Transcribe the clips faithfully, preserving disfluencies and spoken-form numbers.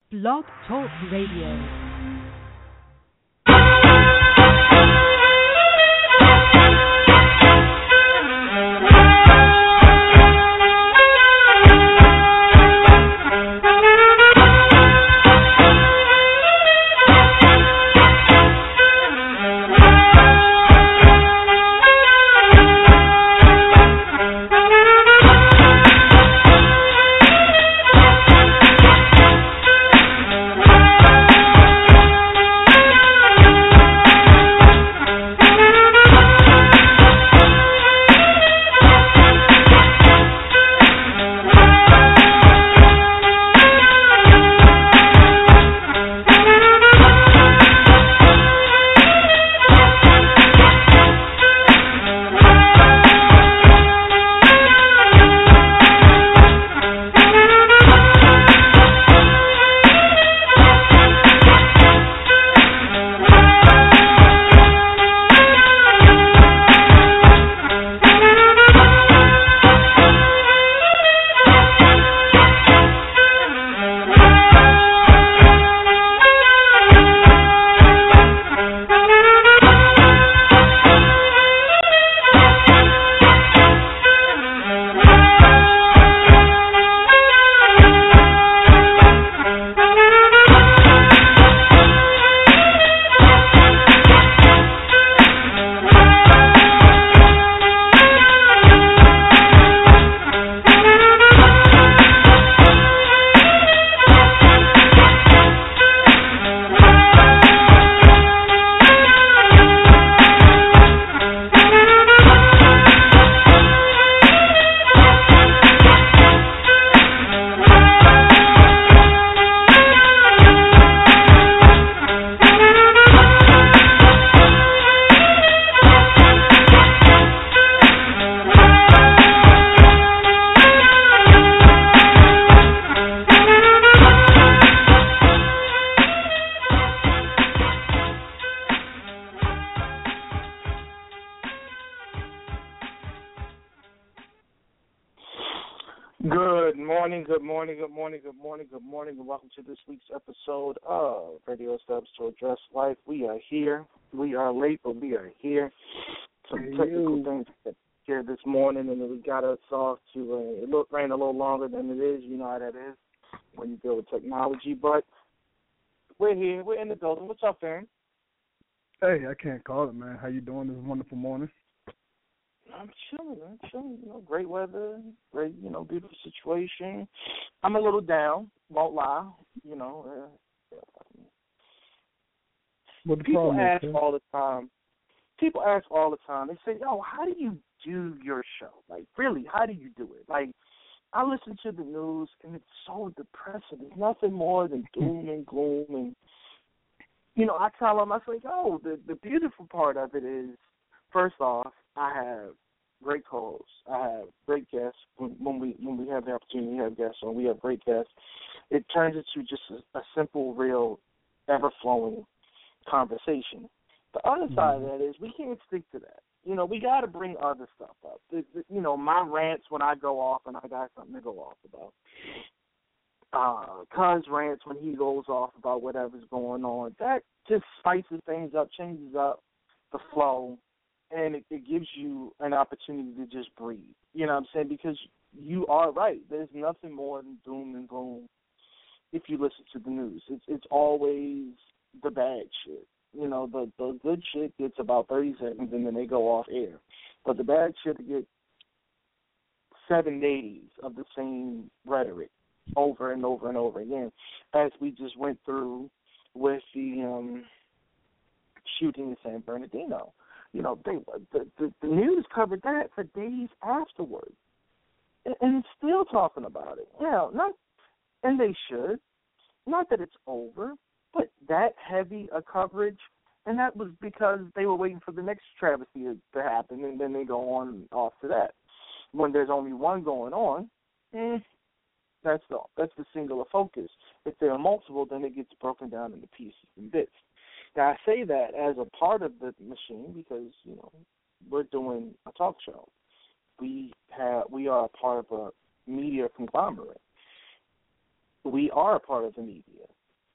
Blog Talk Radio. Good morning, good morning, good morning, good morning, good morning, and welcome to this week's episode of Radio Steps to Address Life. We are here. We are late, but we are here. Some technical things here this morning, and then we got us off to, uh, it looked ran a little longer than it is. You know how that is when you deal with technology, but we're here. We're in the building. What's up, Aaron? Hey, I can't call it, man. How you doing this wonderful morning? I'm chilling, I'm chilling, you know, great weather, great, you know, beautiful situation. I'm a little down, won't lie, you know. Uh, what the people problem ask is, all the time, people ask all the time, they say, yo, how do you do your show? Like, really, how do you do it? Like, I listen to the news, and it's so depressing. It's nothing more than doom and gloom. And, you know, I tell them, I say, yo, the, the beautiful part of it is, first off, I have great calls. I have great guests. When, when we when we have the opportunity to have guests on, we have great guests. It turns into just a, a simple, real, ever-flowing conversation. The other mm-hmm. side of that is we can't stick to that. You know, we got to bring other stuff up. The, the, you know, my rants when I go off and I got something to go off about. Uh, Cuz rants when he goes off about whatever's going on. That just spices things up, changes up the flow. And it, it gives you an opportunity to just breathe. You know what I'm saying? Because you are right. There's nothing more than doom and gloom if you listen to the news. It's it's always the bad shit. You know, the, the good shit gets about thirty seconds and then they go off air. But the bad shit gets seven days of the same rhetoric over and over and over again, as we just went through with the um, shooting in San Bernardino. You know, they, the, the the news covered that for days afterwards, and, and still talking about it. Yeah, not, and they should. Not that it's over, but that heavy a coverage, and that was because they were waiting for the next travesty to, to happen, and then they go on off to that. When there's only one going on, eh, that's the that's the singular focus. If there are multiple, then it gets broken down into pieces and bits. Now, I say that as a part of the machine because, you know, we're doing a talk show. We have we are a part of a media conglomerate. We are a part of the media.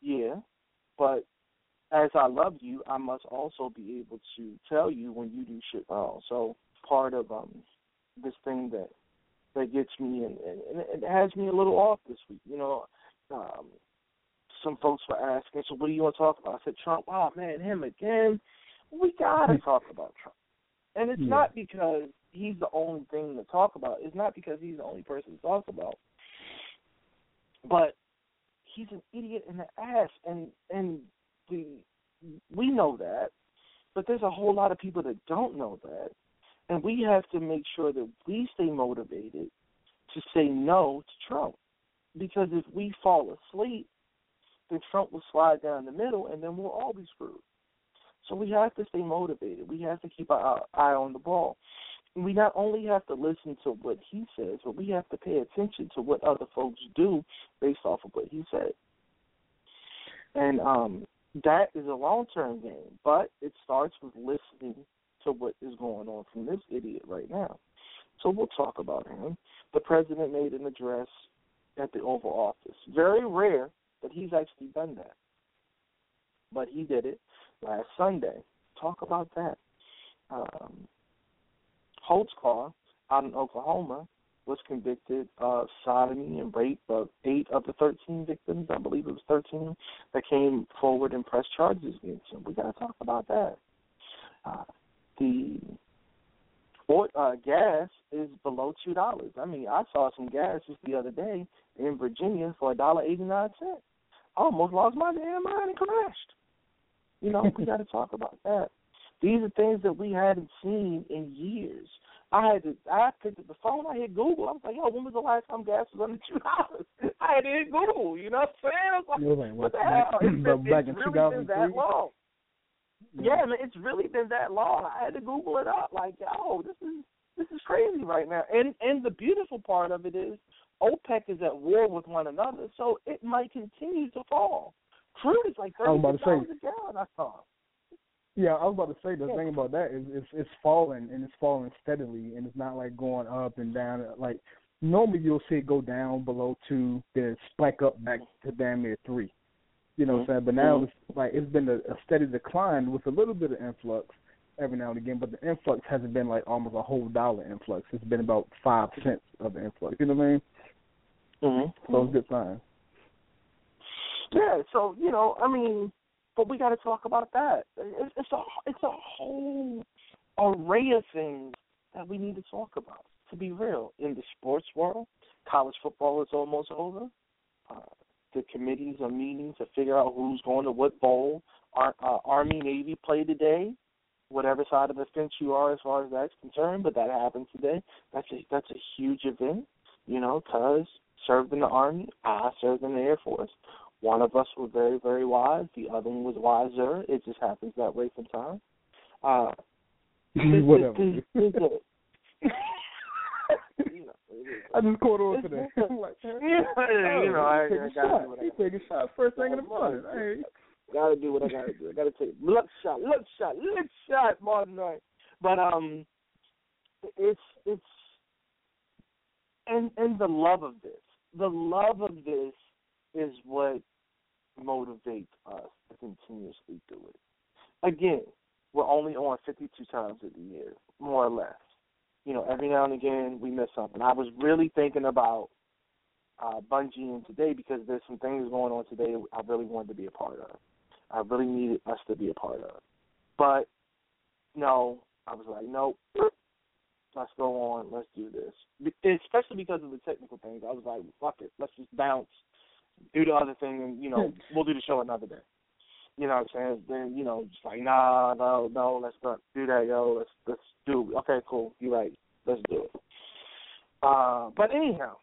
yeah, but as I love you, I must also be able to tell you when you do shit wrong. So part of um this thing that that gets me and, and, and it has me a little off this week. You know, um, some folks were asking, so what do you want to talk about? I said Trump. Oh man, him again. We gotta talk about Trump, and it's yeah. not because he's the only thing to talk about. It's not because he's the only person to talk about, but he's an idiot in the ass, and and the we know that, but there's a whole lot of people that don't know that, and we have to make sure that we stay motivated to say no to Trump, because if we fall asleep, then Trump will slide down the middle, and then we'll all be screwed. So we have to stay motivated. We have to keep our eye on the ball. We not only have to listen to what he says, but we have to pay attention to what other folks do based off of what he said. And um, that is a long-term game, but it starts with listening to what is going on from this idiot right now. So we'll talk about him. The president made an address at the Oval Office. Very rare that he's actually done that, but he did it last Sunday. Talk about that. Um, Holtzclaw out in Oklahoma was convicted of sodomy and rape of eight of the thirteen victims, I believe it was thirteen, that came forward and pressed charges against him. We got to talk about that. Uh, the or, uh, gas is below two dollars. I mean, I saw some gas just the other day in Virginia for a dollar eighty-nine cents. I almost lost my damn mind and crashed. You know, we got to talk about that. These are things that we hadn't seen in years. I had to, I picked up the phone, I hit Google. I was like, yo, when was the last time gas was under two dollars? I had to hit Google, you know what I'm saying? I was like, like what, what the back, hell? It's, been, back it's in really been that long. Yeah. yeah, man, it's really been that long. I had to Google it up. Like, yo, this is this is crazy right now. And and the beautiful part of it is OPEC is at war with one another, so it might continue to fall. Crude is like thirty-six dollars a gallon, I saw. Yeah, I was about to say the yeah. thing about that is it's it's falling and it's falling steadily, and it's not like going up and down. Like normally you'll see it go down below two, then spike up back to damn near three. You know what I'm saying? But now mm-hmm. it's like it's been a, a steady decline with a little bit of influx every now and again, but the influx hasn't been like almost a whole dollar influx. It's been about five cents of the influx. You know what I mean? Mm-hmm. So it's a good sign. Yeah. So you know, I mean. But we got to talk about that. It's a it's a whole array of things that we need to talk about. To be real, in the sports world, college football is almost over. Uh, the committees are meeting to figure out who's going to what bowl. Our, uh, Army Navy play today, whatever side of the fence you are as far as that's concerned. But that happened today. That's a that's a huge event. You know, cuz served in the Army, I served in the Air Force. One of us was very, very wise. The other one was wiser. It just happens that way sometimes. Uh, Whatever. This, this, this, you know, I just caught on to that. I'm like, yeah, you know, I, I gotta do what I He taking shots first thing in the morning. Hey. Gotta do what I gotta do. I gotta take look shot, look shot, look shot, Martin Knight. But um, it's it's and and the love of this, the love of this is what motivates us to continuously do it. Again, we're only on fifty-two times of the year, more or less. You know, every now and again we miss something. I was really thinking about uh, Bungie today because there's some things going on today I really wanted to be a part of. I really needed us to be a part of. But, no, I was like, nope, let's go on, let's do this. Especially because of the technical things. I was like, fuck it, let's just bounce, do the other thing, and, you know, we'll do the show another day. You know what I'm saying? Then, you know, just like, nah, no, no, let's not do that, yo. Let's let's do it. Okay, cool. You're right. Let's do it. Uh, but anyhow,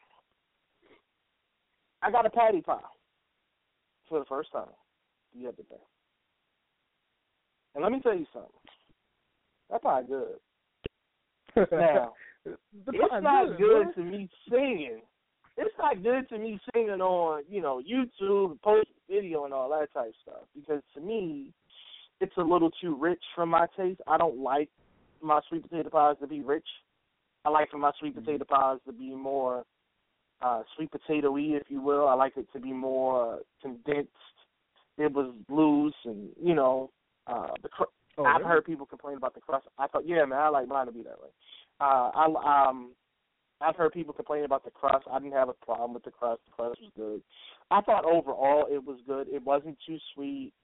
I got a patty pie for the first time the other day. And let me tell you something. That pie good. Now, it's not good, good to me singing. It's not good to me singing on, you know, YouTube, post video and all that type of stuff because to me, it's a little too rich for my taste. I don't like my sweet potato pies to be rich. I like for my sweet potato pies to be more uh, sweet potato-y, if you will. I like it to be more condensed it was loose, and you know, uh, the cr- Oh, I've really? heard people complain about the crust. I thought, yeah, man, I like mine to be that way. Uh, I um, I've heard people complain about the crust. I didn't have a problem with the crust. The crust was good. I thought overall it was good. It wasn't too sweet.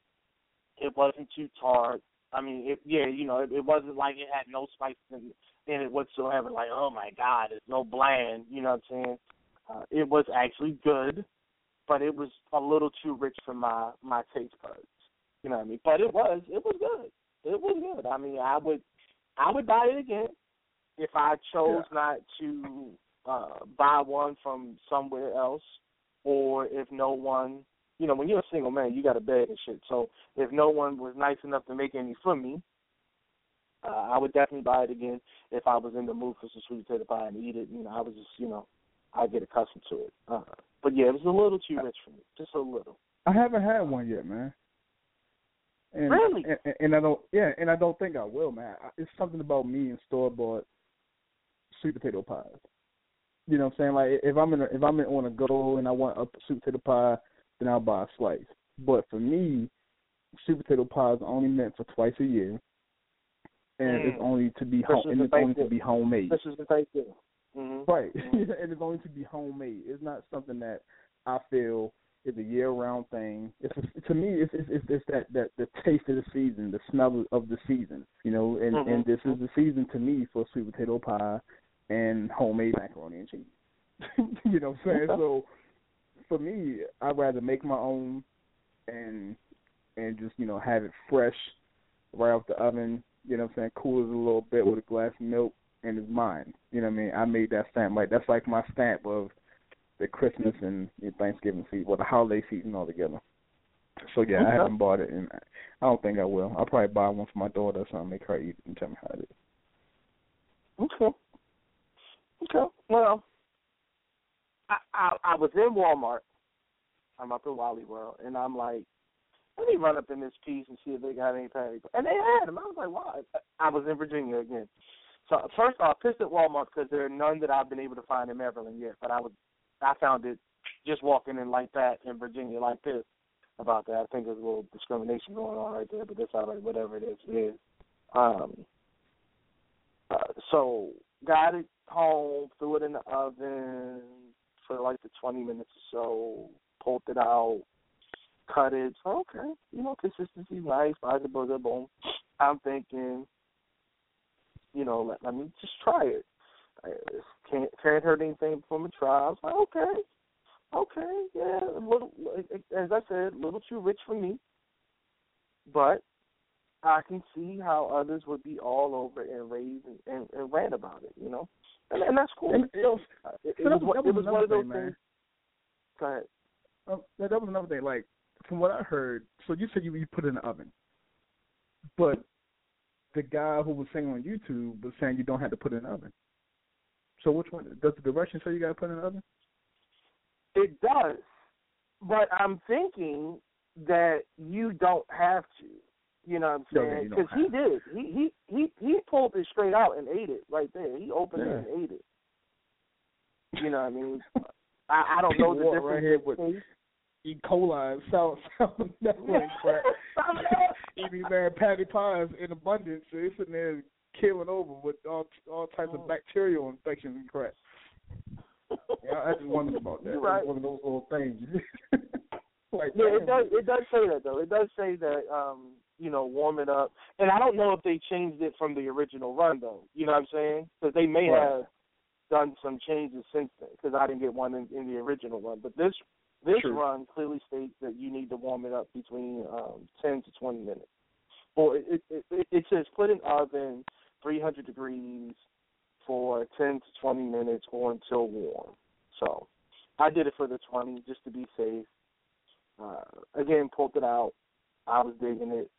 It wasn't too tart. I mean, it, yeah, you know, it, it wasn't like it had no spice in, in it whatsoever. Like, oh my God, it's no bland. You know what I'm saying? Uh, it was actually good, but it was a little too rich for my my taste buds. You know what I mean? But it was, it was good. It was good. I mean, I would, I would buy it again if I chose Yeah. not to uh, buy one from somewhere else, or if no one, you know, when you're a single man, you got a bed and shit. So if no one was nice enough to make any for me, uh, I would definitely buy it again if I was in the mood for some sweet potato pie and eat it. You know, I was just, you know, I get accustomed to it. Uh, but yeah, it was a little too rich for me, just a little. I haven't had one yet, man. And, Really? And, and I don't, yeah, and I don't think I will, man. It's something about me and store bought sweet potato pies. You know what I'm saying? Like if I'm in, a, if I'm in on a go and I want a sweet potato pie, then I'll buy a slice. But for me, sweet potato pie is only meant for twice a year, and Mm. it's only to be home, and it's only to be homemade. This is the Thanksgiving. Mm-hmm. Right, Mm-hmm. and it's only to be homemade. It's not something that I feel is a year-round thing. It's a, to me, it's, it's it's it's that that the taste of the season, the smell of the season. You know, and Mm-hmm. and this is the season to me for sweet potato pie and homemade macaroni and cheese. You know what I'm saying? Okay. So for me, I'd rather make my own and and just, you know, have it fresh right off the oven, you know what I'm saying, cool it a little bit with a glass of milk, and it's mine. You know what I mean? I made that stamp. Like that's like my stamp of the Christmas and the Thanksgiving season, or the holiday season all together. So yeah, Okay. I haven't bought it, and I don't think I will. I'll probably buy one for my daughter or something, make her eat it and tell me how it is. Okay. Okay. Well, I, I I was in Walmart. I'm up in Wally World, and I'm like, let me run up in this piece and see if they got any patty. And they had them. I was like, why? I was in Virginia again. So first off, pissed at Walmart because there are none that I've been able to find in Maryland yet. But I was, I found it just walking in like that in Virginia, like this. About that, I think there's a little discrimination going on right there, but that's all right. Whatever it is, it is. Um. Uh, so got it home, threw it in the oven for like the twenty minutes or so, pulled it out, cut it. So, okay, you know, consistency's nice. Buy the burger, boom. I'm thinking, you know, let, let me just try it. I, can't can't hurt anything from a try. I was like, okay, okay, yeah, a little, as I said, a little too rich for me, but I can see how others would be all over it and rave and, and, and rant about it, you know, and, and that's cool. And it was, Uh, it, it so was, that was, that it was was one of those another thing, things. Go ahead. Um, that, that was another thing. Like from what I heard, so you said you you put it in the oven, but the guy who was saying on YouTube was saying you don't have to put it in the oven. So which one? Does the directions say you got to put it in the oven? It does, but I'm thinking that you don't have to. You know what I'm No, yeah, saying? you Because don't he have did. He, he he he pulled it straight out and ate it right there. He opened Yeah. it and ate it. You know what I mean? I, I don't know the Walk difference. right here with in taste. E. coli and South South Netherlands crap. Eating man patty pies in abundance. So they're sitting there killing over with all all types of bacterial infections and crap. Yeah, I just wondered about that. You're right. It's one of those little things. Like, Yeah, it damn, does. It does say that though. It does say that um, you know, warm it up. And I don't know if they changed it from the original run though. You know what I'm saying? Because they may Right. have done some changes since then. Because I didn't get one in, in the original run. But this this True. run clearly states that you need to warm it up between um, ten to twenty minutes. Or it it, it it says put in oven three hundred degrees for ten to twenty minutes or until warm. So I did it for the twenty just to be safe. Uh, again, pulled it out. I was digging it,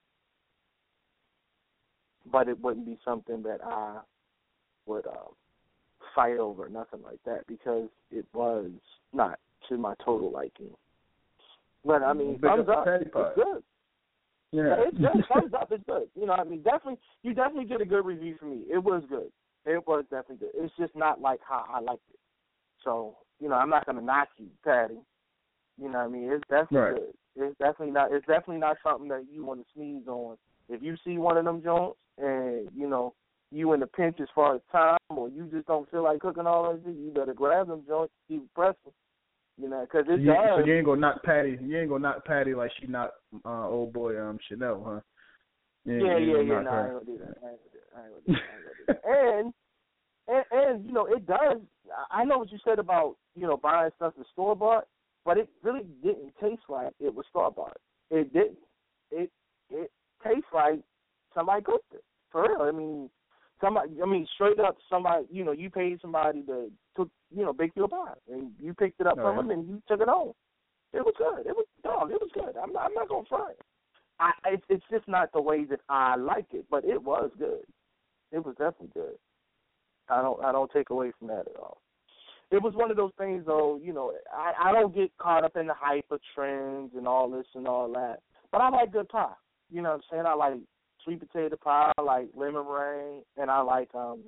but it wouldn't be something that I would uh, fight over, nothing like that, because it was not to my total liking. But I mean, Big thumbs up up, patty it's pie. good. Yeah, Yeah, it's good. Thumbs up, it's good. You know what I mean? Definitely, you definitely did a good review for me. It was good. It was definitely good. It's just not like how I liked it. So, you know, I'm not going to knock you, Patty. You know what I mean? It's definitely Right. good. It's definitely not. It's definitely not something that you want to sneeze on. If you see one of them joints, and you know you in a pinch as far as time, or you just don't feel like cooking all that shit, you better grab them joints, and keep pressing. You know, because it's you, does. So you ain't gonna knock Patty. You ain't gonna knock Patty like she knocked uh, old boy um Chanel, huh? Yeah, yeah, yeah. yeah no, I ain't gonna do that. I ain't gonna do that. I ain't gonna do that. I ain't gonna do that. and, and and you know, it does. I know what you said about you know buying stuff in store bought, but it really didn't taste like it was store bought. It didn't. It it tastes like somebody cooked it for real. I mean, somebody. I mean, straight up, somebody. You know, you paid somebody to took you know bake you a pie, and you picked it up oh, from yeah. them, and you took it home. It was good. It was dog. It was good. I'm not. I'm not gonna front. I. It's, it's just not the way that I like it, but it was good. It was definitely good. I don't. I don't take away from that at all. It was one of those things, though. You know, I, I don't get caught up in the hype of trends and all this and all that. But I like good pie. You know what I'm saying? I like sweet potato pie. I like lemon meringue, and I like um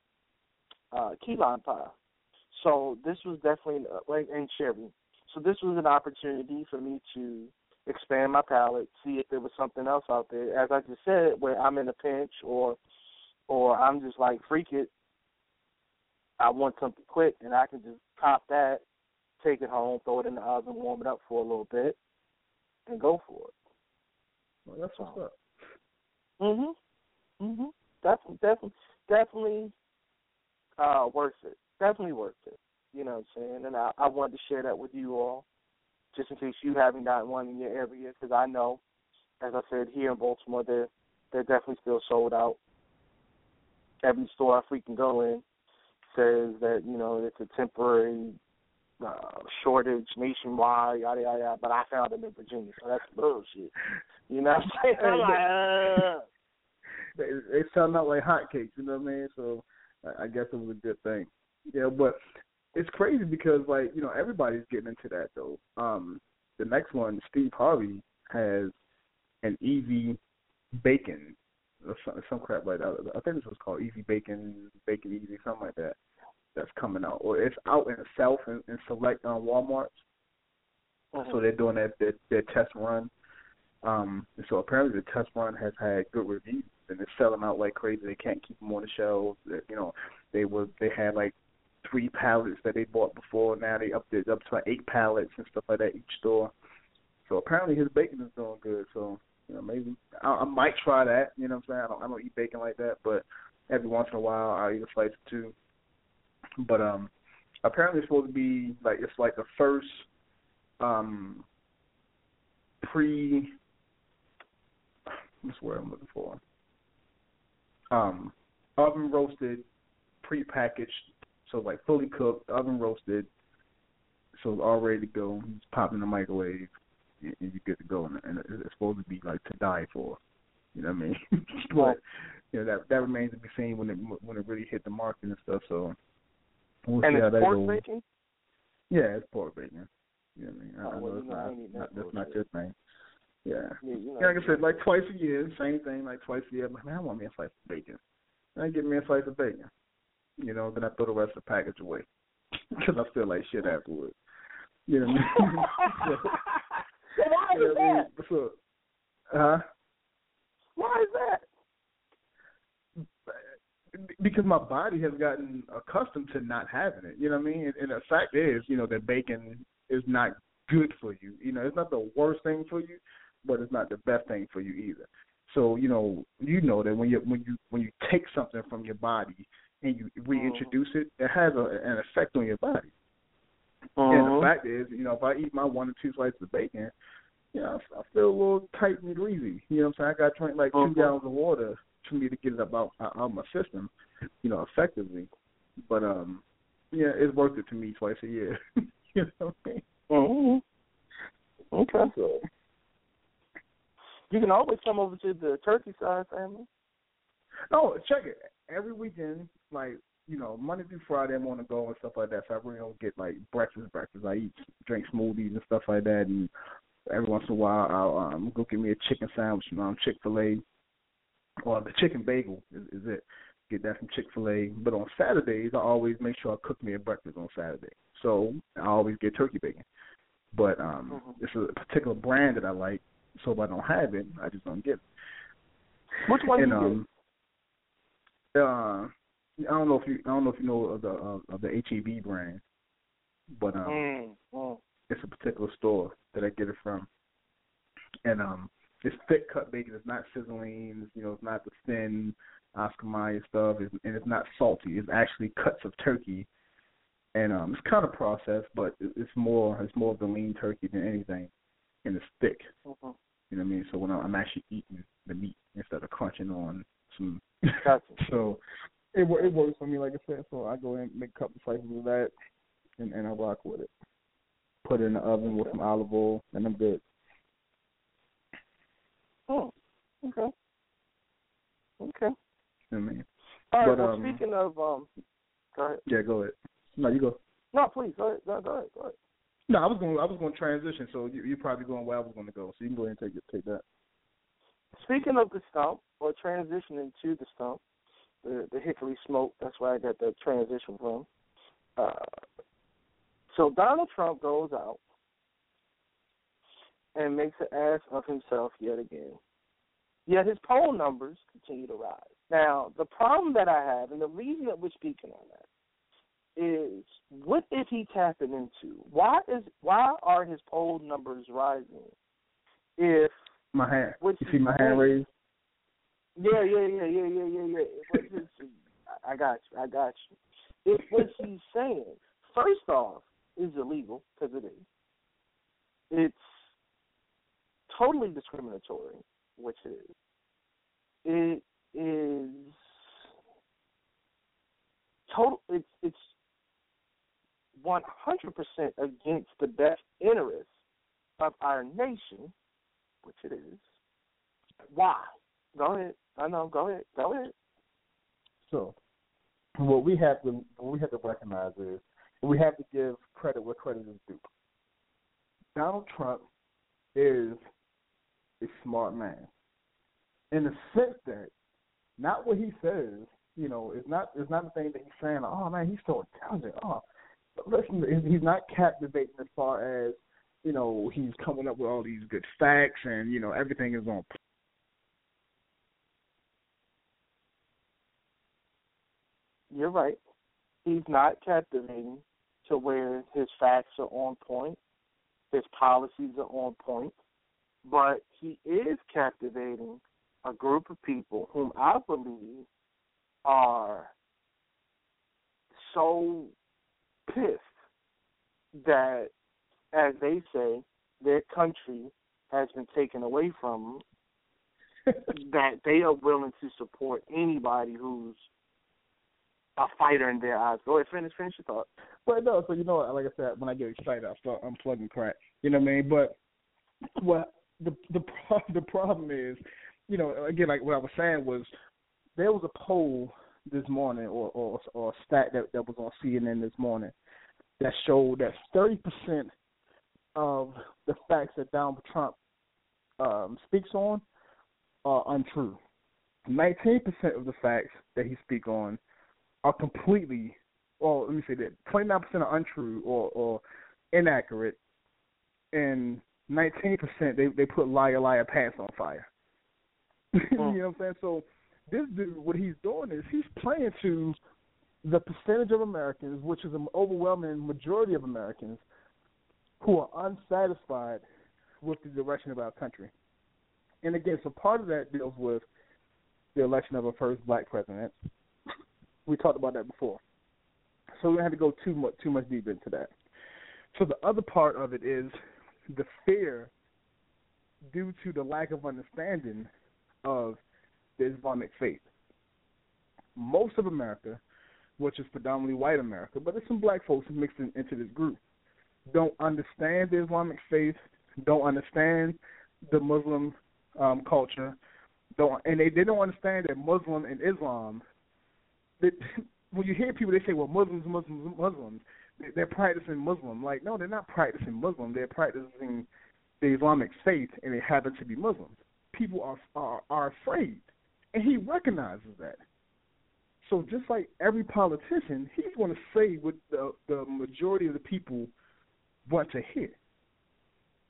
uh key lime pie. So this was definitely like and cherry. So this was an opportunity for me to expand my palate, see if there was something else out there. As I just said, where I'm in a pinch or or I'm just like freak it. I want something quick, and I can just pop that, take it home, throw it in the oven, warm it up for a little bit, and go for it. Well, that's what's up. Mhm. Mhm. Definitely, definitely, definitely uh, worth it. Definitely worth it. You know what I'm saying? And I, I wanted to share that with you all, just in case you haven't gotten one in your area, because I know, as I said, here in Baltimore, they're they're definitely still sold out. Every store I freaking go in says that, you know, it's a temporary uh, shortage nationwide, yada, yada, yada, but I found them in Virginia, so that's bullshit. You know what I'm saying? I'm like, uh. They, they sound out like hotcakes, you know what I mean? So I, I guess it was a good thing. Yeah, but it's crazy because, like, you know, everybody's getting into that, though. Um, the next one, Steve Harvey, has an easy bacon, or some, some crap like that. I think this was called Easy Bacon, Bacon Easy, something like that. That's coming out, or it's out in the South and, and select on Walmart's. Mm-hmm. So they're doing that their, their test run. Um, and so apparently the test run has had good reviews, and they're selling out like crazy. They can't keep them on the shelves. They, you know, they were they had like three pallets that they bought before. Now they upped it up to like eight pallets and stuff like that each store. So apparently his bacon is doing good. So you know maybe I, I might try that. You know what I'm saying? I don't I don't eat bacon like that, but every once in a while I'll eat a slice or two. But um, apparently it's supposed to be like it's like the first um pre what's the word I'm looking for? Um, oven roasted, pre-packaged, so like fully cooked, oven roasted, so it's all ready to go. You just pop in the microwave and you're good to go. And it's supposed to be like to die for. You know what I mean? But you know that that remains to be seen when it when it really hit the market and stuff. So. We'll and see how it's that pork goes. bacon? Yeah, it's pork bacon. You know what I mean? I, oh, I well, know it's you know, not, that not that's bullshit. not your thing. Yeah. Yeah, you know, yeah, like I said, like twice a year, same thing, like twice a year. I'm like, man, I want me a slice of bacon. And I get me a slice of bacon. You know, then I throw the rest of the package away. Because I feel like shit afterwards. You know what I mean? so, why is you know that? I mean? So, huh? Why is that? Because my body has gotten accustomed to not having it. You know what I mean? And, and the fact is, you know, that bacon is not good for you. You know, it's not the worst thing for you, but it's not the best thing for you either. So, you know, you know that when you when you when you take something from your body and you reintroduce it, it has a, an effect on your body. Uh-huh. And the fact is, you know, if I eat my one or two slices of bacon, you know, I, I feel a little tight and greasy. You know what I'm saying? I got to drink like uh-huh. two gallons of water for me to get it out out of my system, you know, effectively. But um, yeah, it's worth it to me twice a year. You know what I mean? Mm-hmm. Okay. So you can always come over to the turkey side family. Oh, check it. Every weekend, like, you know, Monday through Friday, I'm on the go and stuff like that. So I really don't get like breakfast, breakfast. I eat, drink smoothies and stuff like that. And every once in a while, I'll um, go get me a chicken sandwich from um, Chick-fil-A. Or the chicken bagel is, is it. Get that from Chick-fil-A. But on Saturdays, I always make sure I cook me a breakfast on Saturday. So I always get turkey bacon. But um, mm-hmm. it's a particular brand that I like, so if I don't have it, I just don't get it. Which one and, do you um, get? Uh, I don't know if you I don't know if you know of the uh, of the H E B brand, but um, mm, mm. it's a particular store that I get it from, and um, it's thick cut bacon. It's not sizzling. It's, you know, it's not the thin Oscar Mayer stuff, it's, and it's not salty. It's actually cuts of turkey, and um, it's kind of processed, but it's more it's more of the lean turkey than anything, and it's thick. Mm-hmm. You know what I mean? So when I'm actually eating the meat instead of crunching on some, Gotcha. so. It it works for me, like I said. So I go in and make a couple slices of that, and, and I rock with it. Put it in the oven okay. with some olive oil, and I'm good. Oh, okay, okay. You know what I mean? All right. But, well, um, speaking of, um, go ahead. Yeah, go ahead. No, you go. No, please go ahead. No, go ahead. Go ahead. No, I was going. I was going to transition, so you, you're probably going where I was going to go. So you can go ahead and take it. Take that. Speaking of the stump, or transitioning to the stump. The, the hickory smoke, that's where I got that transition from. Uh, so Donald Trump goes out and makes an ass of himself yet again. Yet his poll numbers continue to rise. Now, the problem that I have, and the reason that we're speaking on that, is what is he tapping into? Why is why are his poll numbers rising? If my hand, you see my saying, hand raised? Yeah, yeah, yeah, yeah, yeah, yeah, yeah. What is, I got you, I got you. If what she's saying, first off, is illegal, because it is. It's totally discriminatory, which it is. It is total. It's it's one hundred percent against the best interests of our nation, which it is. Why? Go ahead. I know. Go ahead. Go ahead. So, what we have to what we have to recognize is we have to give credit where credit is due. Donald Trump is a smart man, in the sense that not what he says, you know, it's not it's not the thing that he's saying. Oh man, he's so intelligent. Oh, but listen, he's not captivating as far as, you know, he's coming up with all these good facts and, you know, everything is on. You're right. He's not captivating to where his facts are on point, his policies are on point, but he is captivating a group of people whom I believe are so pissed that, as they say, their country has been taken away from them, that they are willing to support anybody who's a fighter in their eyes. Go ahead, finish, finish your thought. Well, no, so you know, like I said, when I get excited, I start unplugging crack. You know what I mean? But well, the the the problem is, you know, again, like what I was saying was, there was a poll this morning, or or, or a stat that, that was on C N N this morning, that showed that thirty percent of the facts that Donald Trump um, speaks on are untrue. nineteen percent of the facts that he speaks on are completely, well, let me say that, twenty-nine percent are untrue or, or inaccurate, and nineteen percent they, they put liar, liar, pants on fire. You know what I'm saying? So this dude, what he's doing is he's playing to the percentage of Americans, which is an overwhelming majority of Americans, who are unsatisfied with the direction of our country. And again, so part of that deals with the election of a first black president. We talked about that before. So we don't have to go too much too much deep into that. So the other part of it is the fear due to the lack of understanding of the Islamic faith. Most of America, which is predominantly white America, but there's some black folks mixed in, into this group, don't understand the Islamic faith, don't understand the Muslim um, culture, don't, and they, they don't understand that Muslim and Islam, they, when you hear people, they say, well, Muslims, Muslims, Muslims, they, they're practicing Muslim. Like, no, they're not practicing Muslim. They're practicing the Islamic faith, and they happen to be Muslims. People are, are, are afraid, and he recognizes that. So just like every politician, he's going to say what the, the majority of the people want to hear.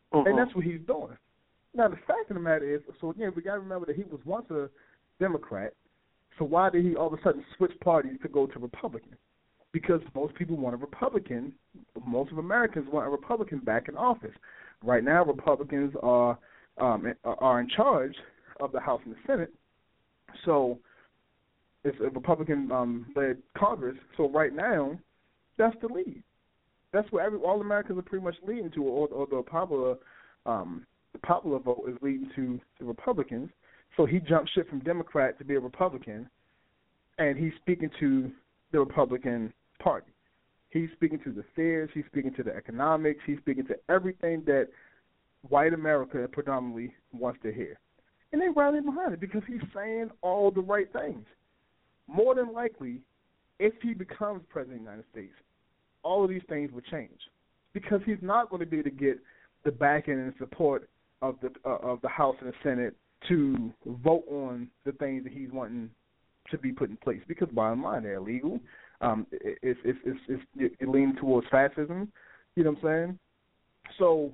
Mm-hmm. And that's what he's doing. Now, the fact of the matter is, so again, we got to remember that he was once a Democrat. So why did he all of a sudden switch parties to go to Republican? Because most people want a Republican. Most of Americans want a Republican back in office. Right now, Republicans are um, are in charge of the House and the Senate. So it's a Republican-led um, Congress. So right now, that's the lead. That's where every all Americans are pretty much leading to, or, or the popular um, the popular vote is leading to the Republicans. So he jumped ship from Democrat to be a Republican, and he's speaking to the Republican Party. He's speaking to the fears. He's speaking to the economics. He's speaking to everything that white America predominantly wants to hear. And they rally behind it because he's saying all the right things. More than likely, if he becomes president of the United States, all of these things will change because he's not going to be able to get the backing and support of the uh, of the House and the Senate to vote on the things that he's wanting to be put in place. Because bottom line, they're illegal. Um, it, it's it's it's, it's it leans towards fascism. You know what I'm saying? So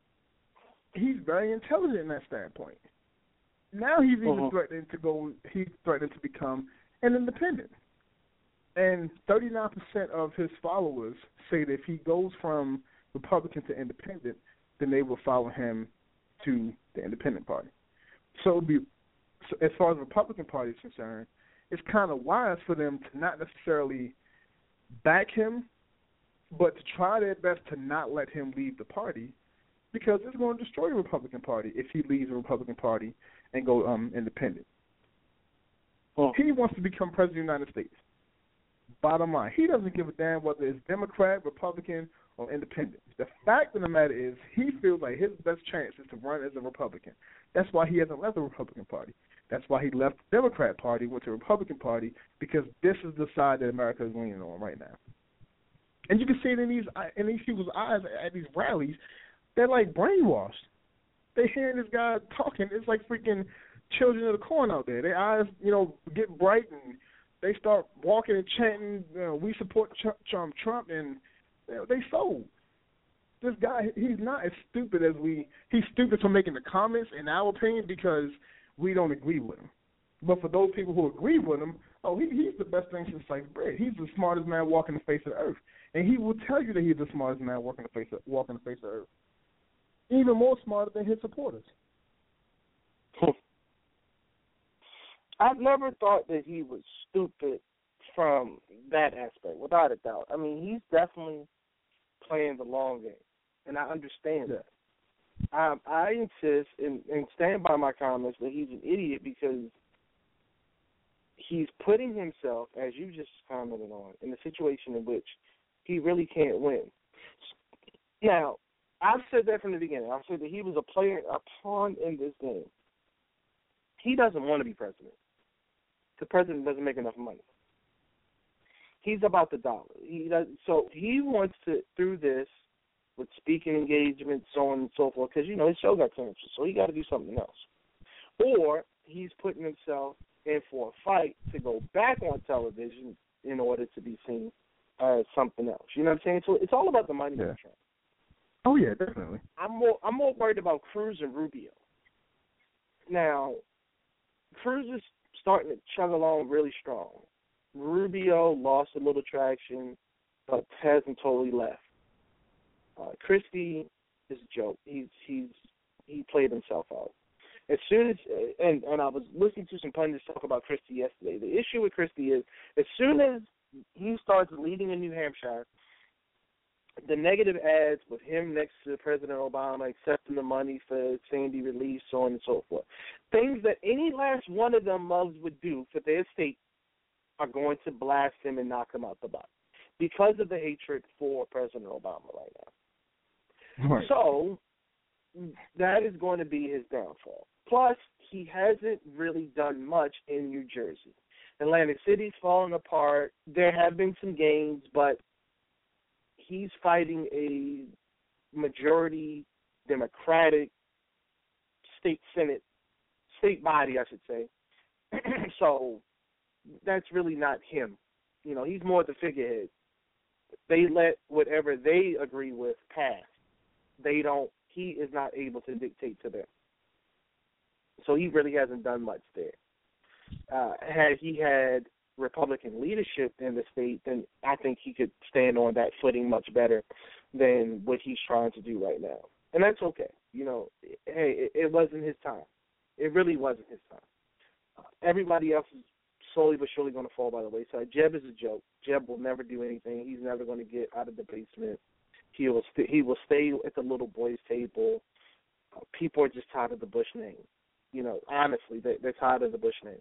he's very intelligent in that standpoint. Now he's even uh-huh. threatening to go. He's threatening to become an independent. And thirty-nine percent of his followers say that if he goes from Republican to independent, then they will follow him to the Independent Party. So, it'd be, so as far as the Republican Party is concerned, it's kind of wise for them to not necessarily back him, but to try their best to not let him leave the party, because it's going to destroy the Republican Party if he leaves the Republican Party and go um, independent. Oh. He wants to become president of the United States. Bottom line, he doesn't give a damn whether it's Democrat, Republican, or independent. The fact of the matter is he feels like his best chance is to run as a Republican. That's why he hasn't left the Republican Party. That's why he left the Democrat Party, went to the Republican Party, because this is the side that America is leaning on right now. And you can see it in these in these people's eyes at these rallies. They're like brainwashed. They're hearing this guy talking. It's like freaking children of the corn out there. Their eyes, you know, get bright and they start walking and chanting, you know, we support Trump, Trump, and you know, they sold. This guy, he's not as stupid as we, he's stupid for making the comments, in our opinion, because we don't agree with him. But for those people who agree with him, oh, he, he's the best thing since sliced bread. He's the smartest man walking the face of the earth. And he will tell you that he's the smartest man walking the face of, walking the face of the earth. Even more smarter than his supporters. I've never thought that he was stupid from that aspect, without a doubt. I mean, he's definitely playing the long game, and I understand Yeah. that. Um, I insist and, and stand by my comments that he's an idiot because he's putting himself, as you just commented on, in a situation in which he really can't win. Now, I've said that from the beginning. I've said that he was a player, a pawn in this game. He doesn't want to be president. The president doesn't make enough money. He's about the dollar. He does, so he wants to, through this, with speaking engagements, so on and so forth, because, you know, his show got canceled, so he got to do something else. Or he's putting himself in for a fight to go back on television in order to be seen as something else. You know what I'm saying? So it's all about the money. Yeah. Oh, yeah, definitely. I'm more, I'm more worried about Cruz and Rubio. Now, Cruz is starting to chug along really strong. Rubio lost a little traction, but hasn't totally left. Uh, Christie is a joke. He's he's he played himself out. As soon as and and I was listening to some pundits talk about Christie yesterday. The issue with Christie is as soon as he starts leading in New Hampshire, the negative ads with him next to President Obama, accepting the money for Sandy relief, so on and so forth, things that any last one of them loves would do for their state, are going to blast him and knock him out the box because of the hatred for President Obama right now. Right. So that is going to be his downfall. Plus, he hasn't really done much in New Jersey. Atlantic City's falling apart. There have been some gains, but he's fighting a majority Democratic state Senate, state body, I should say. So that's really not him. You know, he's more the figurehead. They let whatever they agree with pass. They don't, he is not able to dictate to them. So he really hasn't done much there. Uh, had he had Republican leadership in the state, then I think he could stand on that footing much better than what he's trying to do right now. And that's okay. You know, hey, it, it wasn't his time. It really wasn't his time. Uh, everybody else is slowly but surely going to fall by the wayside. Jeb is a joke. Jeb will never do anything. He's never going to get out of the basement. He will st- he will stay at the little boys' table. Uh, people are just tired of the Bush name. You know, honestly, they, they're tired of the Bush name.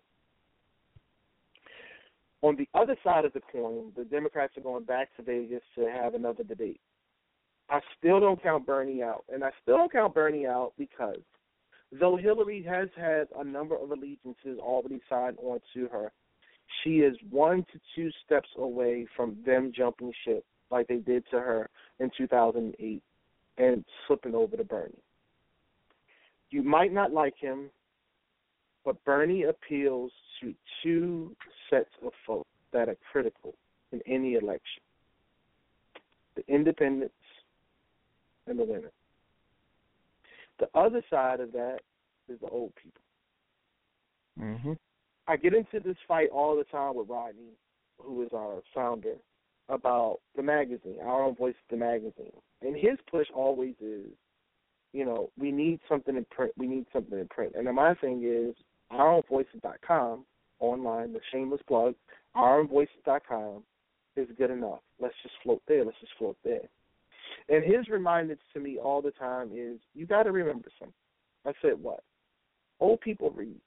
On the other side of the coin, the Democrats are going back to Vegas to have another debate. I still don't count Bernie out, and I still don't count Bernie out because though Hillary has had a number of allegiances already signed on to her, she is one to two steps away from them jumping ship like they did to her in two thousand eight and slipping over to Bernie. You might not like him, but Bernie appeals to two sets of folks that are critical in any election: the independents and the women. The other side of that is the old people. Mm-hmm. I get into this fight all the time with Rodney, who is our founder, about the magazine, Our Own Voice, the magazine. And his push always is, you know, we need something in print. We need something in print. And then my thing is, our own voices dot com, online, the shameless plug, our own voices dot com is good enough. Let's just float there. Let's just float there. And his reminders to me all the time is, you got to remember something. I said what? Old people read.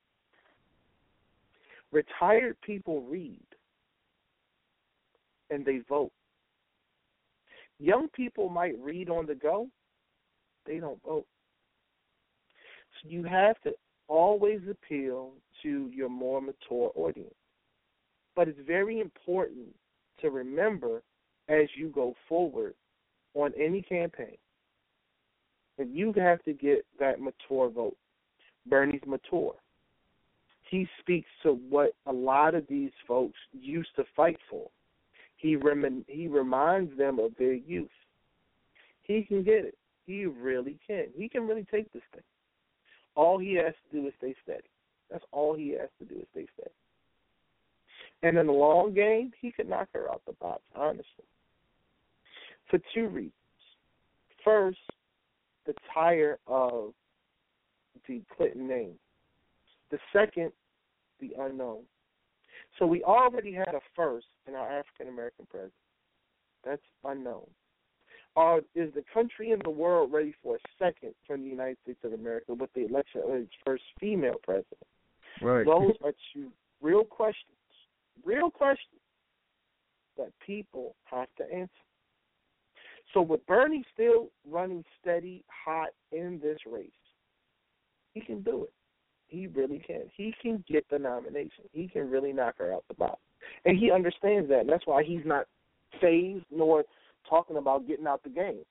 Retired people read. And they vote. Young people might read on the go. They don't vote. So you have to always appeal to your more mature audience. But it's very important to remember as you go forward on any campaign that you have to get that mature vote. Bernie's mature. He speaks to what a lot of these folks used to fight for. He rem- he reminds them of their youth. He can get it. He really can. He can really take this thing. All he has to do is stay steady. That's all he has to do is stay steady. And in the long game, he could knock her out the box, honestly, for two reasons. First, the tire of the Clinton name. The second, the unknown. So we already had a first in our African-American president. That's unknown. Uh, is the country and the world ready for a second from the United States of America with the election of its first female president? Right. Those are two real questions, real questions that people have to answer. So with Bernie still running steady, hot in this race, he can do it. He really can. He can get the nomination. He can really knock her out the box. And he understands that. And that's why he's not phased nor talking about getting out the game.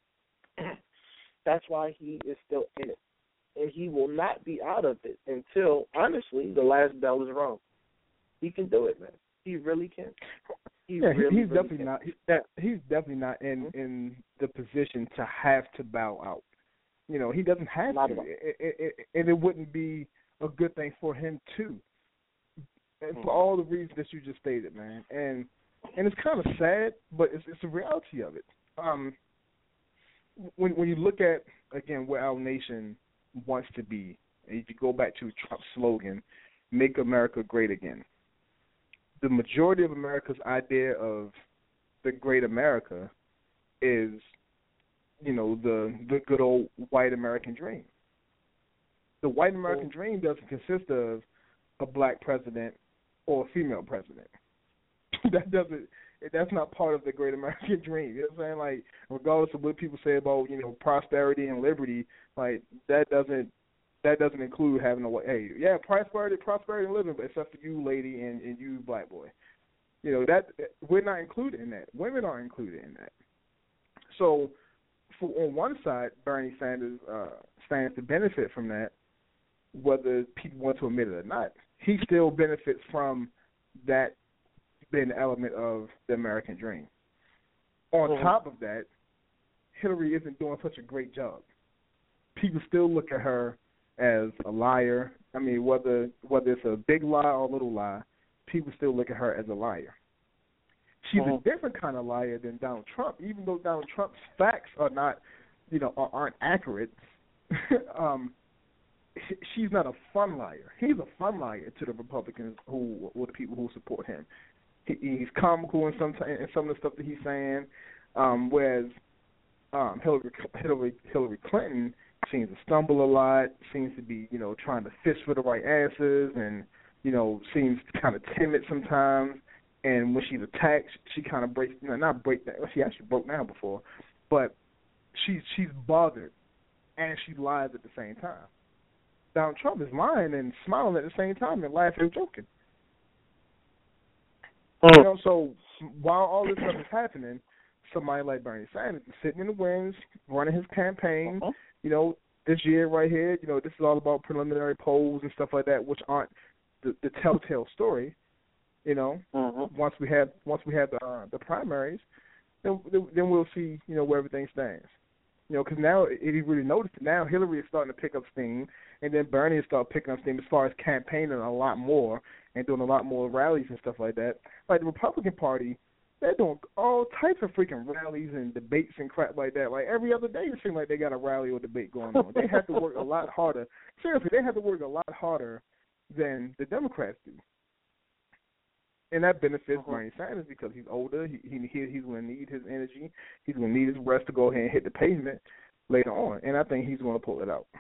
That's why he is still in it. And he will not be out of it until, honestly, the last bell is rung. He can do it, man. He really can. He yeah, really, he's really definitely can. not. He, he's definitely not in, Mm-hmm. in the position to have to bow out. You know, he doesn't have Not to, at all. it, it, it, and it wouldn't be a good thing for him too, and Mm-hmm. for all the reasons that you just stated, man. And and it's kind of sad, but it's it's the reality of it. Um, when when you look at again where our nation wants to be, and if you go back to Trump's slogan, "Make America Great Again," the majority of America's idea of the Great America is, you know, the the good old white American dream. The white American Cool. dream doesn't consist of a black president or a female president. that doesn't. That's not part of the great American dream. You know what I'm saying? Like, regardless of what people say about, you know, prosperity and liberty, like that doesn't that doesn't include having a hey, yeah, prosperity, prosperity and living, but except for you, lady, and, and you, black boy. You know that we're not included in that. Women aren't included in that. So, for, on one side, Bernie Sanders uh, stands to benefit from that, whether people want to admit it or not. He still benefits from that being an element of the American dream. On Mm-hmm. top of that, Hillary isn't doing such a great job. people still look at her as a liar. I mean, whether whether it's a big lie or a little lie, people still look at her as a liar. She's mm-hmm. a different kind of liar than Donald Trump, even though Donald Trump's facts are not, you know, aren't accurate. um, she's not a fun liar. He's a fun liar to the Republicans who, or the people who support him. He, he's comical in some in some of the stuff that he's saying, um, whereas um, Hillary, Hillary Hillary Clinton seems to stumble a lot, seems to be, you know, trying to fish for the right answers, and, you know, seems kind of timid sometimes. And when she's attacked, she kind of breaks, you know, not break down. She actually broke down before, but she's she's bothered, and she lies at the same time. Donald Trump is lying and smiling at the same time and laughing and joking. Mm. You know, so while all this stuff is happening, somebody like Bernie Sanders is sitting in the wings, running his campaign. Uh-huh. You know, this year right here, you know, this is all about preliminary polls and stuff like that, which aren't the, the telltale story. You know, uh-huh. once we have once we have the uh, the primaries, then then we'll see, you know, where everything stands. You know, because now, if you really notice, now Hillary is starting to pick up steam, and then Bernie is starting to pick up steam as far as campaigning a lot more and doing a lot more rallies and stuff like that. Like the Republican Party, they're doing all types of freaking rallies and debates and crap like that. Like every other day, it seems like they got a rally or debate going on. They have to work a lot harder. Seriously, they have to work a lot harder than the Democrats do. And that benefits uh-huh. Bernie Sanders because he's older. He, he he's going to need his energy. He's going to need his rest to go ahead and hit the pavement later on. And I think he's going to pull it out.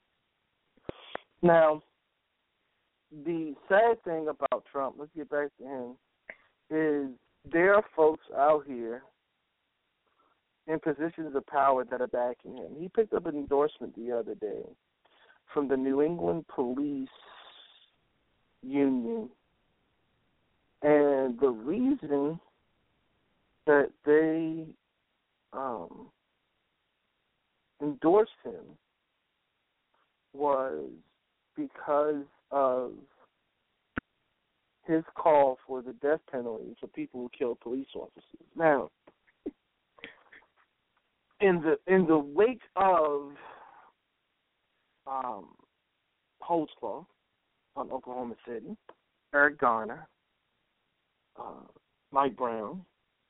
Now, the sad thing about Trump, let's get back to him, is there are folks out here in positions of power that are backing him. He picked up an endorsement the other day from the New England Police Union. And the reason that they um, endorsed him was because of his call for the death penalty for people who kill police officers. Now, in the in the wake of um, Holtzclaw on Oklahoma City, Eric Garner, Uh, Mike Brown,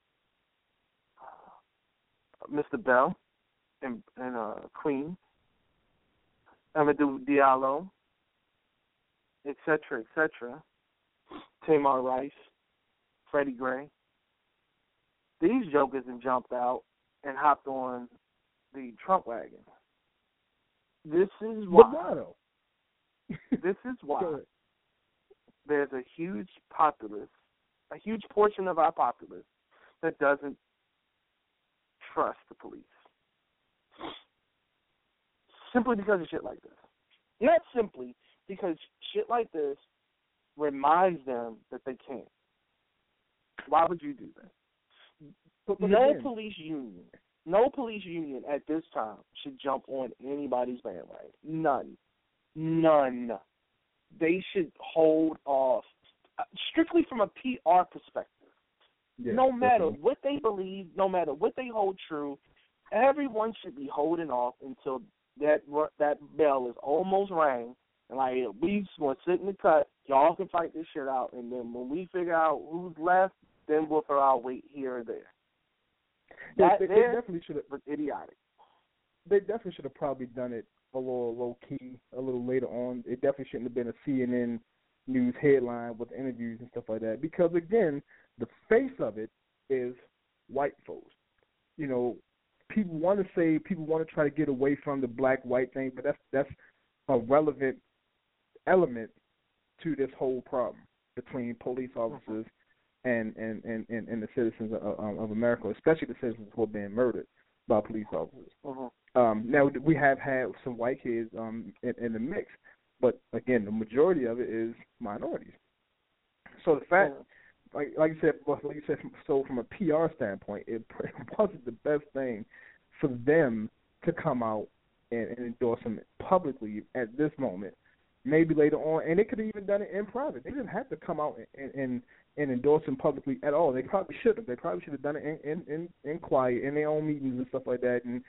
uh, Mister Bell, and, and uh, Queen, Amadou Diallo, et cetera, et cetera, Tamar Rice, Freddie Gray. These jokers have jumped out and hopped on the Trump wagon. This is why. This is why there's a huge populace, a huge portion of our populace that doesn't trust the police. Simply because of shit like this. Not simply because shit like this reminds them that they can't. Why would you do that? But, but no again. police union, no police union at this time should jump on anybody's bandwagon. None. None. They should hold off, strictly from a P R perspective. Yes, no matter definitely. what they believe, no matter what they hold true, everyone should be holding off until that that bell is almost rang. And like, we just want to sit in the cut. Y'all can fight this shit out, and then when we figure out who's left, then we'll throw our weight here or there. Yeah, that they, there they definitely should have. was idiotic. They definitely should have probably done it a little low key, a little later on. It definitely shouldn't have been a C N N news headline with interviews and stuff like that. Because again, the face of it is white folks. You know, people want to say, people want to try to get away from the black-white thing, but that's that's a relevant element to this whole problem between police officers and and, and, and, and the citizens of, of America, especially the citizens who are being murdered by police officers. Uh-huh. Um, now, we have had some white kids um, in, in the mix, but again, the majority of it is minorities. So the fact, uh-huh. like like you said, like you said, so from a P R standpoint, it wasn't the best thing for them to come out and, and endorse him publicly at this moment. Maybe later on, and they could have even done it in private. They didn't have to come out and, and, and endorse him publicly at all. They probably should have. They probably should have done it in, in, in, in quiet, in their own meetings and stuff like that, and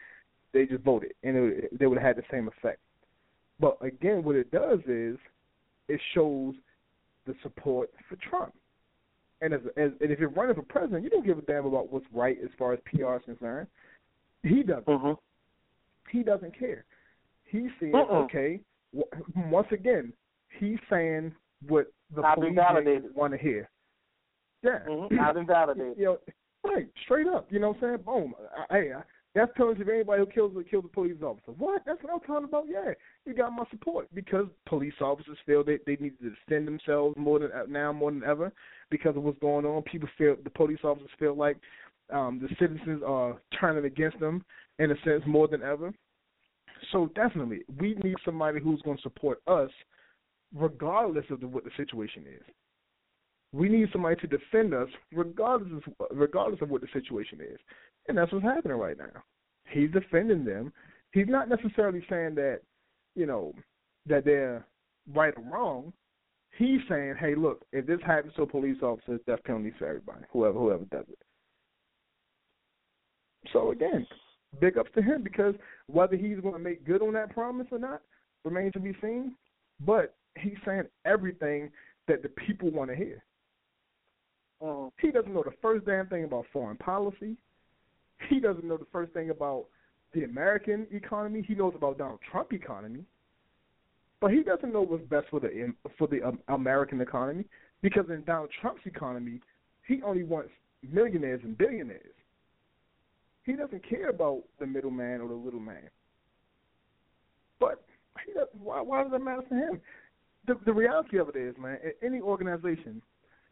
they just voted, and it, they would have had the same effect. But again, what it does is it shows the support for Trump. And as, as and if you're running for president, you don't give a damn about what's right as far as P R is concerned. He doesn't. Mm-hmm. He doesn't care. He's saying, Mm-mm. okay, w- once again, he's saying what the I've police want to hear. Yeah. Mm-hmm. I've been validated. You know, right, straight up. You know what I'm saying? Boom. Hey, that's telling you anybody who kills kills a police officer. What? That's what I'm talking about. Yeah, you got my support because police officers feel that they need to defend themselves more than now, more than ever, because of what's going on. People feel the police officers feel like um, the citizens are turning against them in a sense more than ever. So definitely, we need somebody who's going to support us, regardless of the, what the situation is. We need somebody to defend us, regardless of, regardless of what the situation is, and that's what's happening right now. He's defending them. He's not necessarily saying that, you know, that they're right or wrong. He's saying, hey, look, if this happens to a police officer, it's death penalty for everybody, whoever whoever does it. So again, big ups to him, because whether he's going to make good on that promise or not remains to be seen. But he's saying everything that the people want to hear. Mm. He doesn't know the first damn thing about foreign policy. He doesn't know the first thing about the American economy. He knows about Donald Trump economy, but he doesn't know what's best for the for the um, American economy, because in Donald Trump's economy, he only wants millionaires and billionaires. He doesn't care about the middleman or the little man. But he doesn't, why, why does that matter to him? The, the reality of it is, man, in any organization,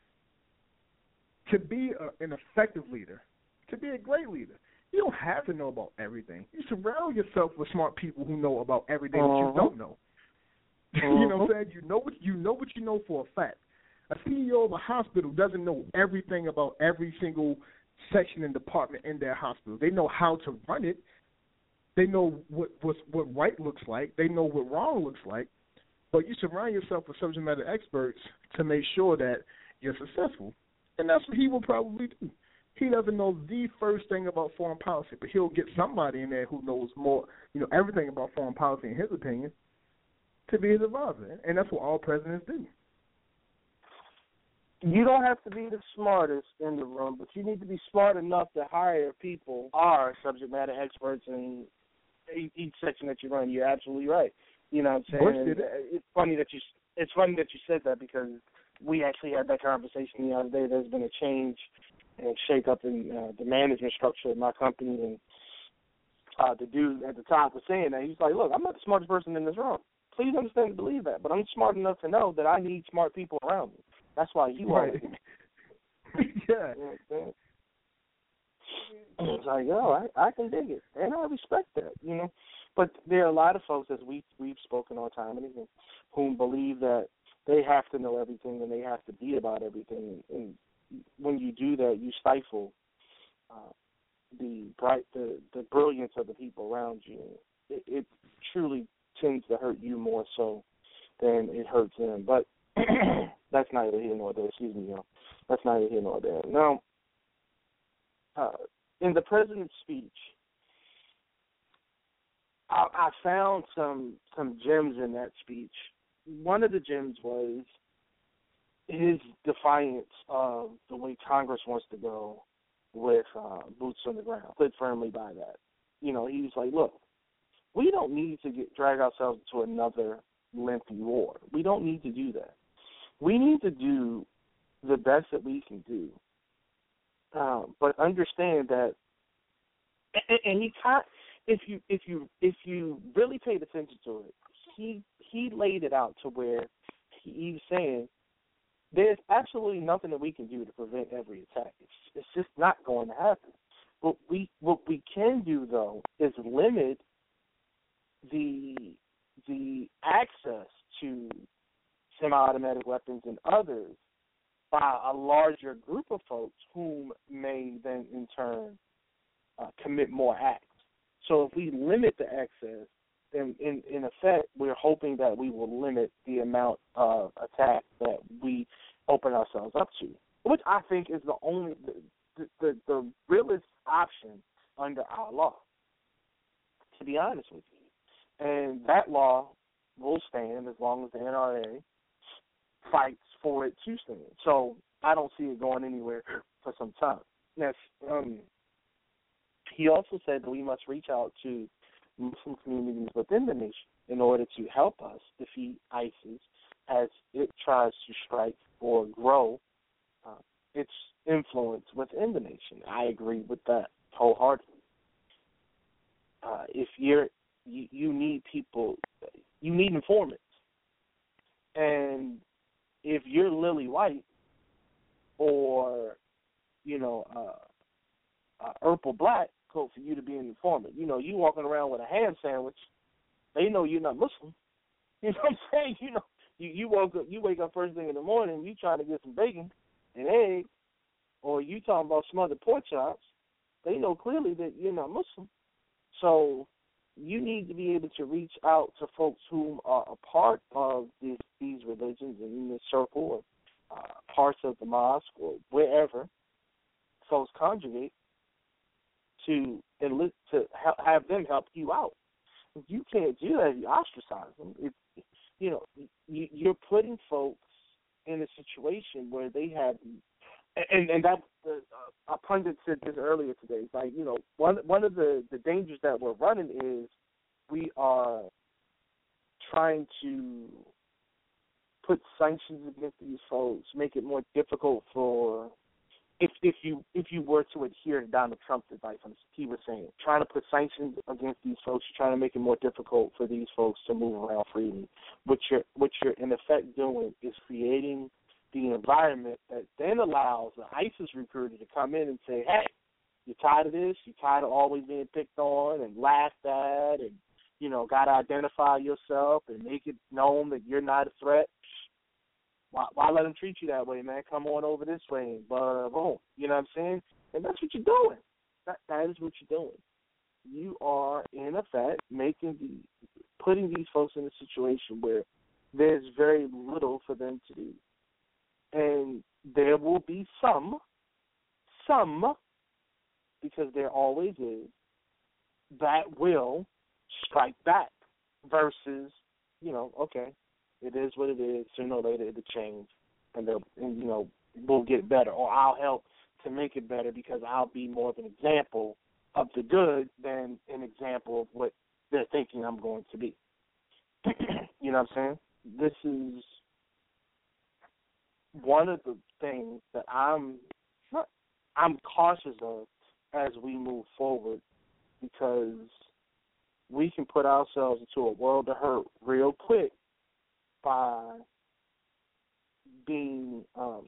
to be a, an effective leader, to be a great leader, you don't have to know about everything. You surround yourself with smart people who know about everything uh-huh. that you don't know. Uh-huh. You know what I'm saying? You know what you know what you know for a fact. A C E O of a hospital doesn't know everything about every single section and department in their hospital. They know how to run it. They know what what, what right looks like. They know what wrong looks like. But you surround yourself with subject matter experts to make sure that you're successful. And that's what he will probably do. He doesn't know the first thing about foreign policy, but he'll get somebody in there who knows more, you know, everything about foreign policy in his opinion, to be his advisor. And that's what all presidents do. You don't have to be the smartest in the room, but you need to be smart enough to hire people who are subject matter experts in each section that you run. You're absolutely right. You know what I'm saying? It's funny that you it's funny that you said that, because we actually had that conversation the other day. There's been a change and shake up in uh, the management structure of my company, and uh, the dude at the top was saying that. He's like, look, I'm not the smartest person in this room. Please understand and believe that, but I'm smart enough to know that I need smart people around me. That's why you are. Right. Yeah. You know it's like, yo, I, I can dig it, and I respect that, you know. But there are a lot of folks, as we, we've spoken on time and again, who believe that they have to know everything and they have to be about everything. And when you do that, you stifle uh, the bright, the, the brilliance of the people around you. It, it truly tends to hurt you more so than it hurts them. But that's neither here nor there. Excuse me, y'all. That's neither here nor there. Now, uh, in the president's speech, I, I found some some gems in that speech. One of the gems was his defiance of the way Congress wants to go with uh, boots on the ground. Stood firmly by that. You know, he was like, look, we don't need to get drag ourselves into another lengthy war. We don't need to do that. We need to do the best that we can do. Um, but understand that, and, and he kind, if you if you if you really paid attention to it, he he laid it out to where he, he was saying there's absolutely nothing that we can do to prevent every attack. It's it's just not going to happen. What we what we can do though is limit the the access to semi-automatic weapons and others by a larger group of folks whom may then in turn uh, commit more acts. So if we limit the access, then in, in effect we're hoping that we will limit the amount of attack that we open ourselves up to, which I think is the only, the, the, the realest option under our law. to be honest with you. And that law will stand as long as the N R A fights for it to stand. So I don't see it going anywhere for some time. Now, um, he also said that we must reach out to Muslim communities within the nation in order to help us defeat ISIS as it tries to strike or grow uh, its influence within the nation. I agree with that wholeheartedly. Uh, if you're, you, you need people, you need informants. And if you're Lily White or, you know, uh, uh, Urkel Black, cool for you to be an informant. You know, you walking around with a ham sandwich, they know you're not Muslim. You know what I'm saying? You know, you, you woke up, you wake up first thing in the morning, you trying to get some bacon and eggs, or you talking about smothered pork chops, they know clearly that you're not Muslim. So you need to be able to reach out to folks who are a part of this, these religions and in this circle or uh, parts of the mosque or wherever folks congregate to enlist, to ha- have them help you out. If you can't do that, you ostracize them. If, you know, you, you're putting folks in a situation where they have, and and that uh, a pundit said this earlier today. It's like, you know, one one of the, the dangers that we're running is we are trying to put sanctions against these folks, make it more difficult for if if you if you were to adhere to Donald Trump's advice, he was saying, trying to put sanctions against these folks, trying to make it more difficult for these folks to move around freely. What you're what you're in effect doing is creating the environment that then allows the ISIS recruiter to come in and say, hey, you're tired of this? You're tired of always being picked on and laughed at and, you know, got to identify yourself and make it known that you're not a threat? Why, why let them treat you that way, man? Come on over this way and blah, boom. You know what I'm saying? And that's what you're doing. That, that is what you're doing. You are, in effect, making the, putting these folks in a situation where there's very little for them to do. And there will be some, some, because there always is, that will strike back versus, you know, okay, it is what it is. Sooner or later it'll change, and they'll, and, you know, we'll get better, or I'll help to make it better because I'll be more of an example of the good than an example of what they're thinking I'm going to be. You know what I'm saying? This is one of the things that I'm I'm cautious of as we move forward, because we can put ourselves into a world of hurt real quick by being um,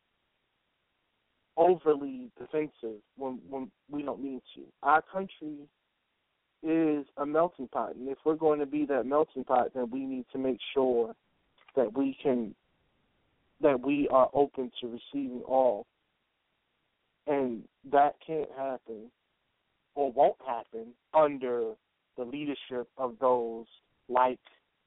overly defensive when when we don't need to. Our country is a melting pot, and if we're going to be that melting pot, then we need to make sure that we can that we are open to receiving all. And that can't happen or won't happen under the leadership of those like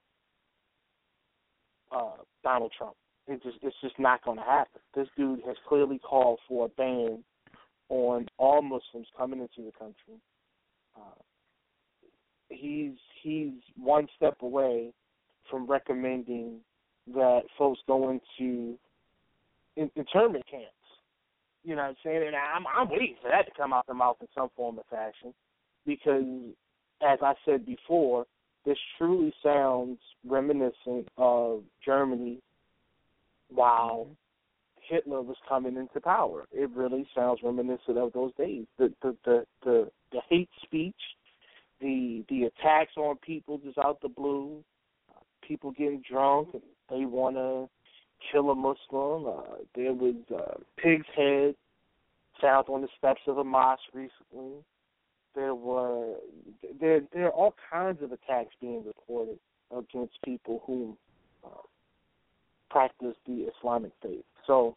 uh, Donald Trump. It just, it's just not going to happen. This dude has clearly called for a ban on all Muslims coming into the country. Uh, he's he's one step away from recommending that folks go into in, internment camps. You know what I'm saying? And I'm, I'm waiting for that to come out the mouth in some form or fashion, because, as I said before, this truly sounds reminiscent of Germany while Hitler was coming into power. It really sounds reminiscent of those days. The the the, the, the hate speech, the the attacks on people just out the blue, uh, people getting drunk and they want to kill a Muslim. Uh, there was uh, pig's head found on the steps of a mosque recently. There were there there are all kinds of attacks being reported against people who uh, practice the Islamic faith. So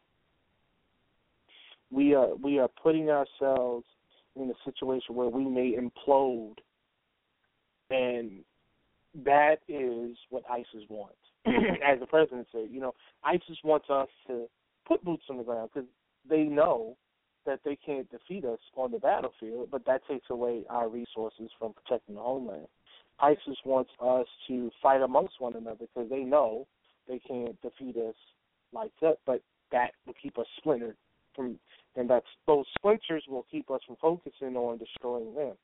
we are we are putting ourselves in a situation where we may implode, and that is what ISIS wants. As the president said, you know, ISIS wants us to put boots on the ground because they know that they can't defeat us on the battlefield, but that takes away our resources from protecting the homeland. ISIS wants us to fight amongst one another because they know they can't defeat us like that, but that will keep us splintered from, and that's those splinters will keep us from focusing on destroying them.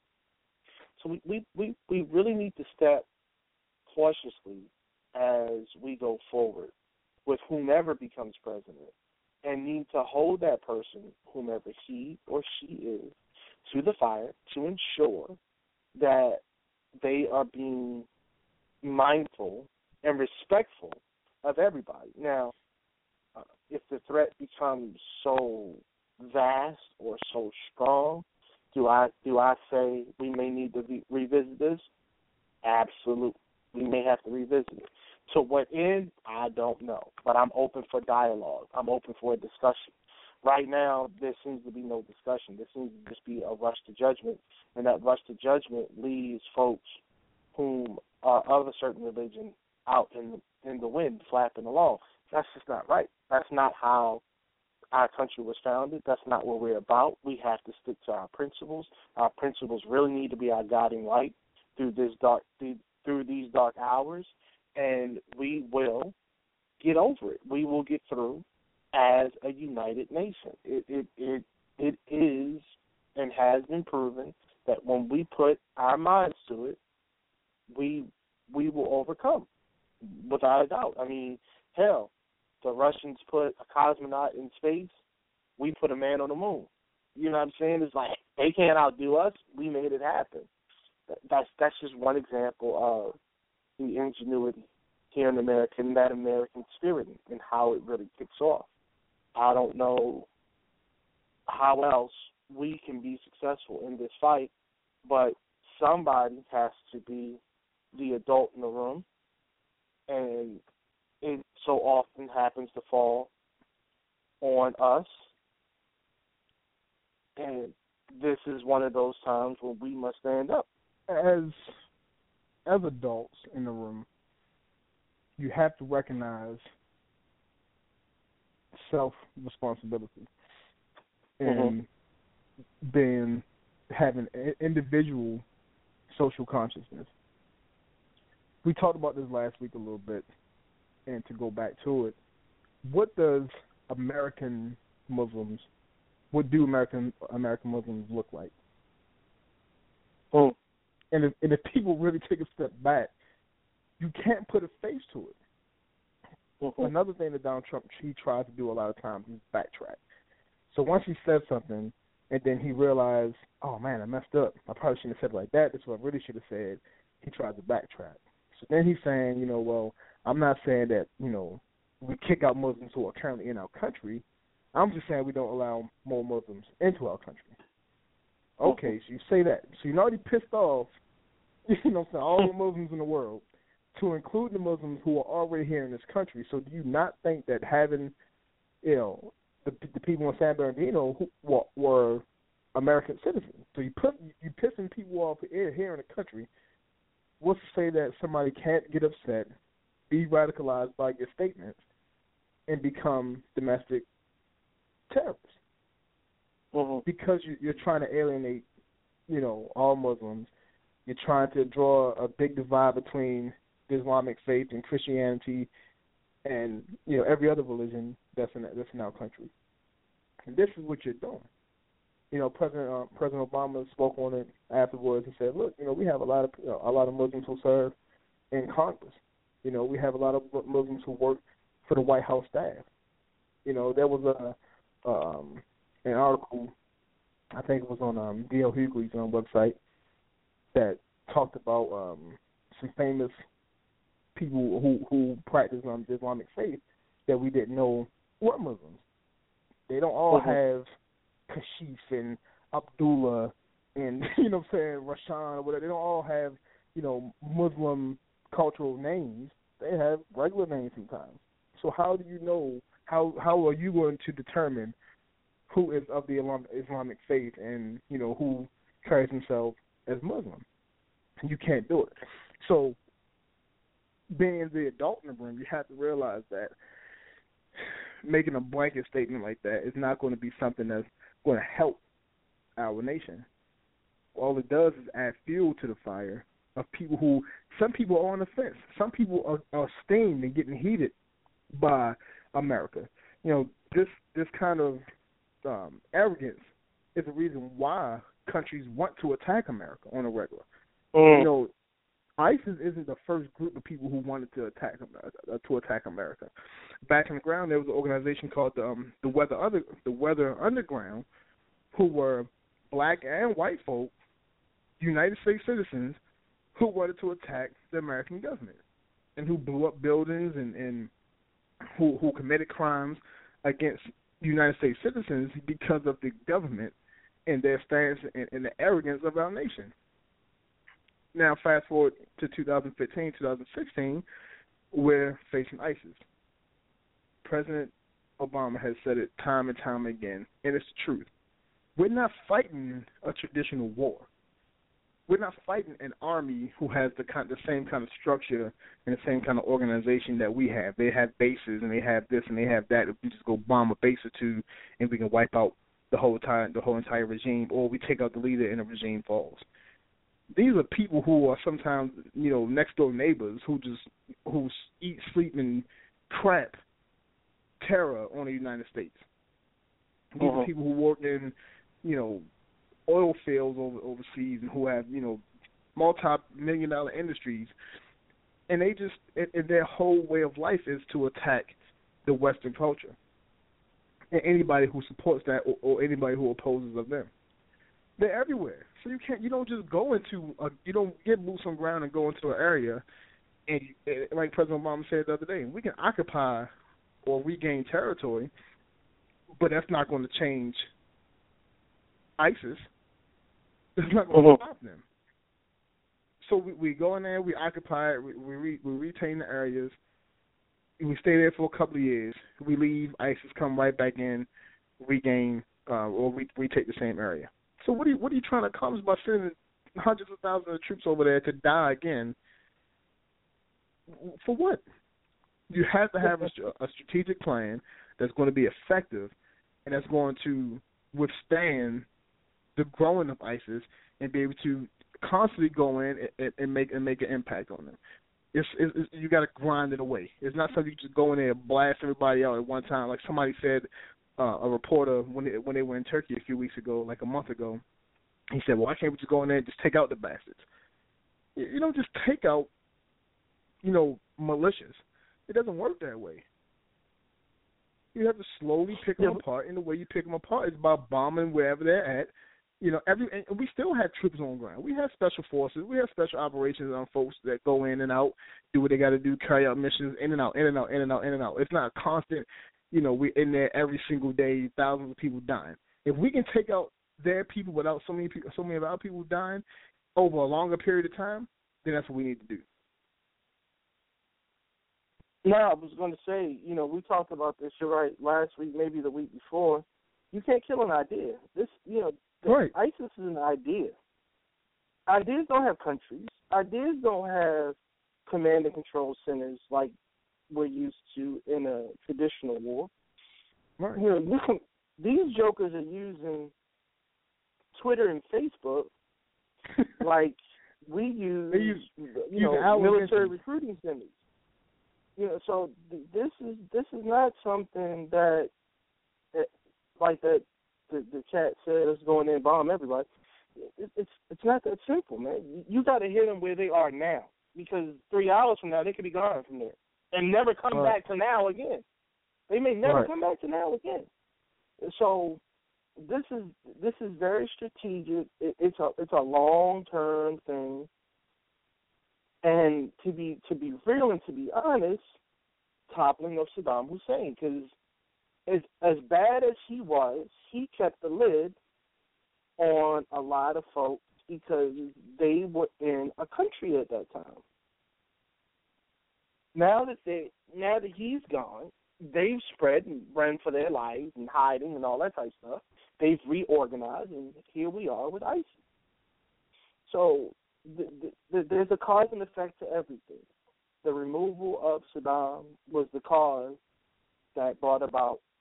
So we, we, we, we really need to step cautiously as we go forward with whomever becomes president, and need to hold that person, whomever he or she is, to the fire to ensure that they are being mindful and respectful of everybody. Now, uh, if the threat becomes so vast or so strong, do I do I say we may need to re- revisit this? Absolutely. We may have to revisit it. To what end, I don't know. But I'm open for dialogue. I'm open for a discussion. Right now, there seems to be no discussion. There seems to just be a rush to judgment, and that rush to judgment leaves folks whom are of a certain religion out in the, in the wind, flapping along. That's just not right. That's not how our country was founded. That's not what we're about. We have to stick to our principles. Our principles really need to be our guiding light through this dark through, through these dark hours, and we will get over it. We will get through as a united nation. It it it it is and has been proven that when we put our minds to it, we we will overcome, without a doubt. I mean, hell, the Russians put a cosmonaut in space. We put a man on the moon. You know what I'm saying? It's like they can't outdo us. We made it happen. That's that's just one example of the ingenuity here in America and that American spirit and how it really kicks off. I don't know how else we can be successful in this fight, but somebody has to be the adult in the room, and it so often happens to fall on us, and this is one of those times when we must stand up. As as adults in the room, you have to recognize self-responsibility and mm-hmm. being having individual social consciousness. We talked about this last week a little bit, and to go back to it, what does American Muslims, what do American American Muslims look like? Oh. And if, and if people really take a step back, you can't put a face to it. Mm-hmm. Another thing that Donald Trump, he tries to do a lot of times is backtrack. So once he said something, and then he realized, oh, man, I messed up. I probably shouldn't have said it like that. That's what I really should have said. He tries to backtrack. So then he's saying, you know, well, I'm not saying that, you know, we kick out Muslims who are currently in our country. I'm just saying we don't allow more Muslims into our country. Okay, so you say that. So you're already pissed off, you know what I'm saying, all the Muslims in the world, to include the Muslims who are already here in this country. So do you not think that having, you know, the, the people in San Bernardino who were, were American citizens? So you put you pissing people off here, here in the country. What's to say that somebody can't get upset, be radicalized by your statements, and become domestic terrorists? Mm-hmm. Because you, you're trying to alienate, you know, all Muslims. You're trying to draw a big divide between the Islamic faith and Christianity and, you know, every other religion that's in that's in our country. And this is what you're doing. You know, President uh, President Obama spoke on it afterwards and said, "Look, you know, we have a lot of you know, a lot of Muslims who serve in Congress. You know, we have a lot of Muslims who work for the White House staff. You know, there was a um, an article, I think it was on um, D L Hughley's um, website, that talked about um, some famous people who who practice um, the Islamic faith that we didn't know were Muslims. They don't all mm-hmm. have Kashif and Abdullah and, you know what I'm saying, Rashan or whatever. They don't all have, you know, Muslim cultural names. They have regular names sometimes. So how do you know, how how are you going to determine who is of the Islamic faith and, you know, who carries himself as Muslim? You can't do it. So being the adult in the room, you have to realize that making a blanket statement like that is not going to be something that's going to help our nation. All it does is add fuel to the fire of people who, some people are on the fence. Some people are, are steamed and getting heated by America. You know, this this kind of um, arrogance is the reason why countries want to attack America on a regular. Mm. You know, ISIS isn't the first group of people who wanted to attack uh, to attack America. Back in the ground, there was an organization called the um, the Weather Under, the Weather Underground, who were black and white folk, United States citizens, who wanted to attack the American government, and who blew up buildings and, and who who committed crimes against United States citizens because of the government and their stance and, and the arrogance of our nation. Now, fast forward to two thousand fifteen, two thousand sixteen, we're facing ISIS. President Obama has said it time and time again, and it's the truth. We're not fighting a traditional war. We're not fighting an army who has the kind, the same kind of structure and the same kind of organization that we have. They have bases and they have this and they have that. If we just go bomb a base or two, and we can wipe out the whole time, the whole entire regime, or we take out the leader and the regime falls. These are people who are sometimes, you know, next door neighbors who just who eat, sleep, and crap terror on the United States. These uh-huh. are people who work in, you know, oil fields over, overseas and who have, you know, multi-million dollar industries, and they just, and their whole way of life is to attack the Western culture and anybody who supports that or, or anybody who opposes of them. They're everywhere. So you can't, you don't just go into, a, you don't get boots on ground and go into an area, and like President Obama said the other day, we can occupy or regain territory, but that's not going to change ISIS. It's not going to stop them. So we, we go in there, we occupy it, we we, re, we retain the areas, we stay there for a couple of years. We leave, ISIS come right back in, regain uh, or we retake the same area. So what are you, what are you trying to accomplish by sending hundreds of thousands of troops over there to die again? For what? You have to have a, a strategic plan that's going to be effective and that's going to withstand the growing of ISIS and be able to constantly go in and, and make and make an impact on them. It's, it's, it's you got to grind it away. It's not something you just go in there and blast everybody out at one time. Like somebody said, uh, a reporter when they, when they were in Turkey a few weeks ago, like a month ago, he said, "Well, why can't we just go in there and just take out the bastards?" You, you don't just take out, you know, militias. It doesn't work that way. You have to slowly pick them apart, and the way you pick them apart is by bombing wherever they're at. You know, every and we still have troops on ground. We have special forces. We have special operations on folks that go in and out, do what they got to do, carry out missions, in and out, in and out, in and out, in and out. It's not a constant, you know, we're in there every single day, thousands of people dying. If we can take out their people without so many people, so many of our people dying over a longer period of time, then that's what we need to do. No, I was going to say, you know, we talked about this, you're right, last week, maybe the week before. You can't kill an idea. This, you know, right. ISIS is an idea. Ideas don't have countries. Ideas don't have command and control centers like we're used to in a traditional war. Right. You know, this, these jokers are using Twitter and Facebook like we use, use you know, military recruiting centers. You know, so th- this is this is not something that, that like that the, the chat said, let's go in there and bomb everybody. It, it's it's not that simple, man. You, you got to hit them where they are now, because three hours from now they could be gone from there and never come right. back to now again. They may never right. come back to now again. So this is this is very strategic. It, it's a it's a long term thing. And to be to be real and to be honest, toppling of Saddam Hussein, because as as bad as he was, he kept the lid on a lot of folks because they were in a country at that time. Now that they now that he's gone, they've spread and ran for their lives and hiding and all that type of stuff. They've reorganized, and here we are with ISIS. So The, the, there's a cause and effect to everything. The removal of Saddam was the cause that brought about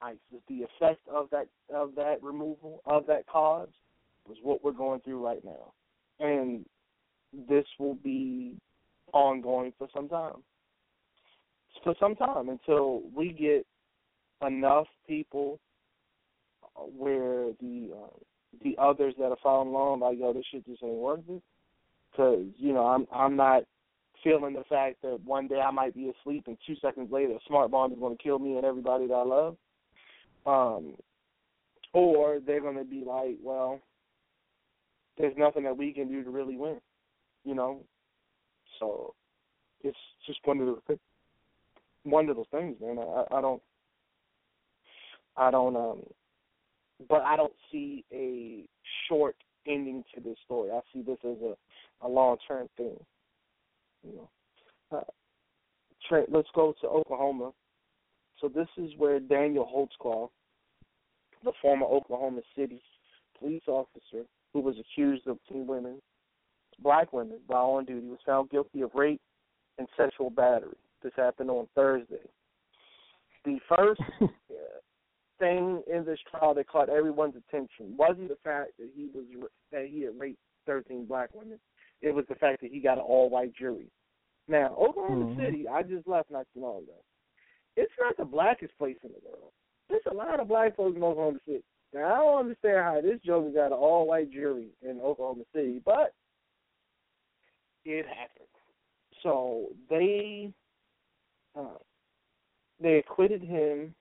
ISIS. The effect of that of that removal of that cause was what we're going through right now, and this will be ongoing for some time. For some time until we get enough people where the uh, the others that are following along like, yo, this shit just ain't worth it. Because you know, I'm I'm not feeling the fact that one day I might be asleep and two seconds later a smart bomb is going to kill me and everybody that I love. Um, or they're going to be like, well, there's nothing that we can do to really win, you know. So it's just one of those one of those things, man. I, I don't, I don't, um, but I don't see a short ending to this story. I see this as a, a long-term thing. You know, uh, Trent, let's go to Oklahoma. So this is where Daniel Holtzclaw, the former Oklahoma City police officer who was accused of two women, black women, while on duty, was found guilty of rape and sexual battery. This happened on Thursday. The first uh, thing in this trial that caught everyone's attention wasn't the fact that he was that he had raped thirteen black women. It was the fact that he got an all-white jury. Now, Oklahoma mm-hmm. City, I just left not too long ago. It's not the blackest place in the world. There's a lot of black folks in Oklahoma City. Now, I don't understand how this joker got an all-white jury in Oklahoma City, but it happened. So they uh, they acquitted him.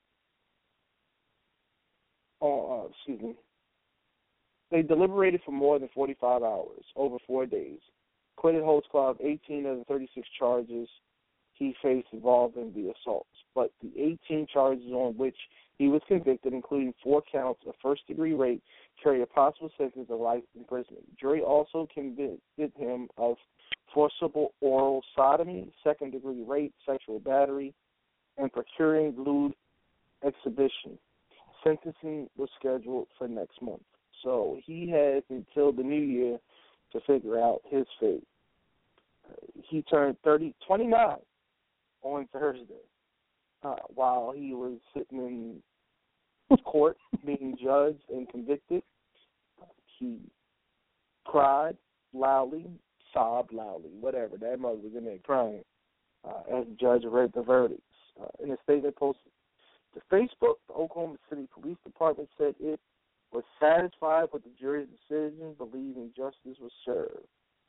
Oh, uh, excuse me. They deliberated for more than forty-five hours, over four days. Acquitted Holtzclaw of eighteen of the thirty-six charges he faced involving the assaults, but the eighteen charges on which he was convicted, including four counts of first-degree rape, carry a possible sentence of life imprisonment. The jury also convicted him of forcible oral sodomy, second-degree rape, sexual battery, and procuring lewd exhibition. Sentencing was scheduled for next month. So he has until the new year to figure out his fate. He turned thirty, twenty-nine on Thursday uh, while he was sitting in court being judged and convicted. He cried loudly, sobbed loudly, whatever. That mother was in there crying uh, as the judge read the verdicts. Uh, in a statement posted to Facebook, the Oklahoma City Police Department said it was satisfied with the jury's decision, believing justice was served.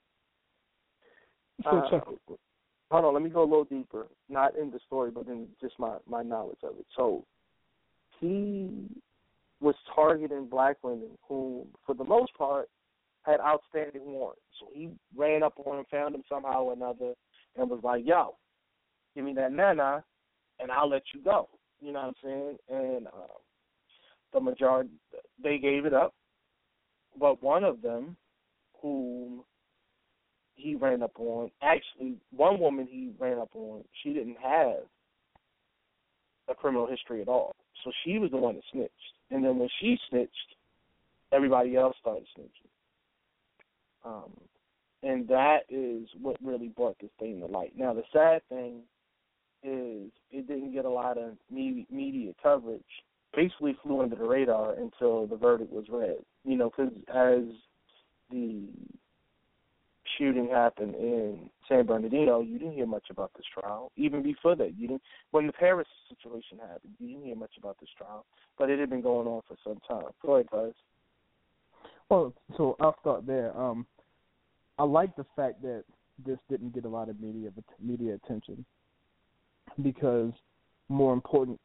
Uh, hold on, let me go a little deeper, not in the story, but in just my, my knowledge of it. So he was targeting black women who, for the most part, had outstanding warrants. So he ran up on them, found them somehow or another, and was like, yo, give me that nana, and I'll let you go. You know what I'm saying? And uh, the majority, they gave it up. But one of them, whom he ran up on, actually, one woman he ran up on, she didn't have a criminal history at all. So she was the one that snitched. And then when she snitched, everybody else started snitching. Um, and that is what really brought this thing to light. Now, the sad thing is it didn't get a lot of media coverage. Basically flew under the radar until the verdict was read. You know, because as the shooting happened in San Bernardino, you didn't hear much about this trial. Even before that, you didn't. When the Paris situation happened, you didn't hear much about this trial. But it had been going on for some time. Go ahead, guys. Well, so I'll start there. Um, I like the fact that this didn't get a lot of media media attention because more important.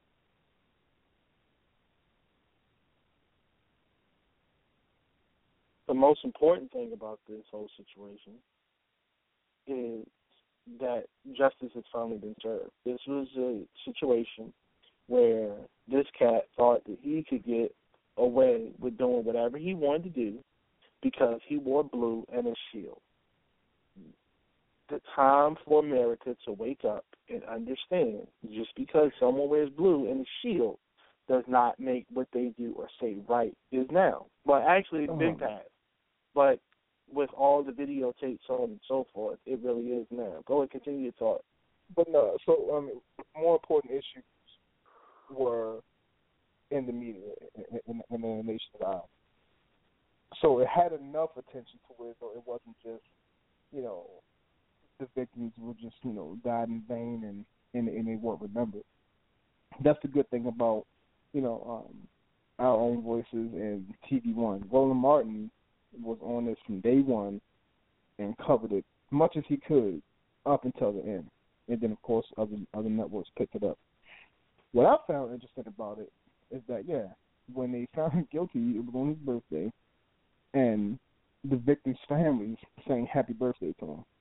The most important thing about this whole situation is that justice has finally been served. This was a situation where this cat thought that he could get away with doing whatever he wanted to do because he wore blue and a shield. The time for America to wake up and understand just because someone wears blue and a shield does not make what they do or say right is now. Well, actually, it's been past. But with all the videotapes, so on and so forth, it really is now. Go ahead, continue your thought. But no, so um, more important issues were in the media, in, in, in the nation's eyes. So it had enough attention to it, so it wasn't just, you know, the victims were just, you know, died in vain and, and, and they weren't remembered. That's the good thing about, you know, um, our own voices and T V One. Roland Martin was on this from day one and covered it much as he could up until the end. And then, of course, other other networks picked it up. What I found interesting about it is that, yeah, when they found him guilty, it was on his birthday, and the victims' families sang happy birthday to him.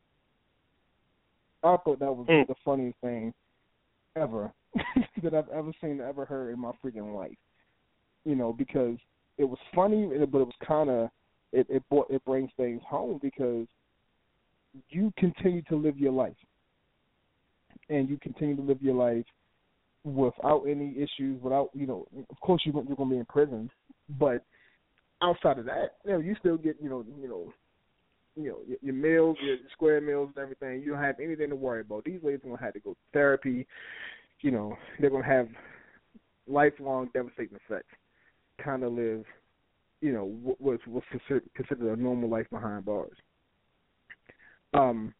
I thought that was mm. the funniest thing ever that I've ever seen, ever heard in my freaking life. You know, because it was funny, but it was kind of, it, it, brought, it brings things home because you continue to live your life. And you continue to live your life without any issues, without, you know, of course you're, you're going to be in prison, but outside of that, you know, you still get, you know, you know, you know, your, your meals, your square meals and everything. You don't have anything to worry about. These ladies are going to have to go to therapy. You know, they're going to have lifelong devastating effects. Kind of live, you know, what's what's considered, considered a normal life behind bars. Um,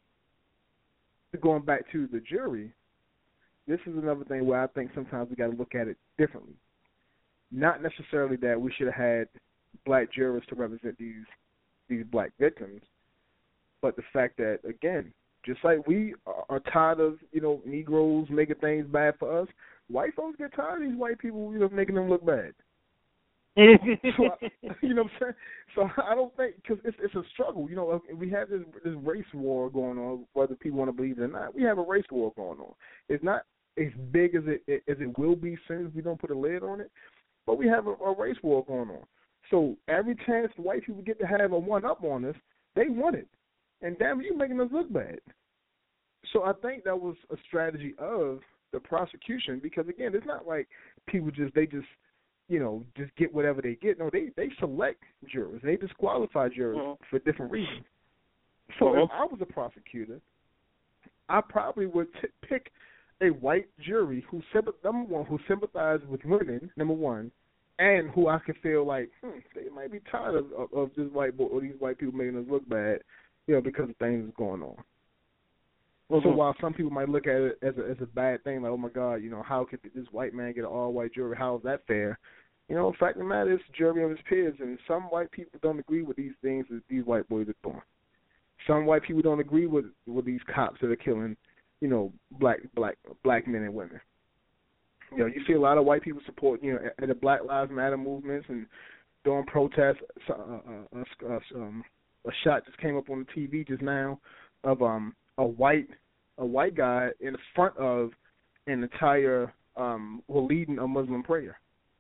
going back to the jury, this is another thing where I think sometimes we got to look at it differently. Not necessarily that we should have had black jurors to represent these these black victims, but the fact that, again, just like we are tired of, you know, Negroes making things bad for us, white folks get tired of these white people, you know, making them look bad. so I, you know what I'm saying? So I don't think, because it's, it's a struggle. You know, we have this this race war going on, whether people want to believe it or not. We have a race war going on. It's not as big as it as it will be soon as we don't put a lid on it, but we have a, a race war going on. So every chance the white people get to have a one-up on us, they want it. And damn, you making us look bad. So I think that was a strategy of the prosecution because, again, it's not like people just, they just, you know, just get whatever they get. No, they, they select jurors. They disqualify jurors mm-hmm. for different reasons. So mm-hmm. if I was a prosecutor, I probably would t- pick a white jury who, number one, who sympathizes with women, number one, and who I could feel like, hmm, they might be tired of, of, of this white boy or these white people making us look bad, you know, because of things going on. Mm-hmm. So while some people might look at it as a, as a bad thing, like, oh, my God, you know, how could this white man get an all-white jury? How is that fair? You know, the fact of the matter is, jury of his peers, and some white people don't agree with these things that these white boys are doing. Some white people don't agree with, with these cops that are killing, you know, black black black men and women. You know, you see a lot of white people support, you know, at the Black Lives Matter movements and during protests. Uh, uh, uh, uh, um, a shot just came up on the T V just now of um. a white a white guy in the front of an entire um well leading a Muslim prayer.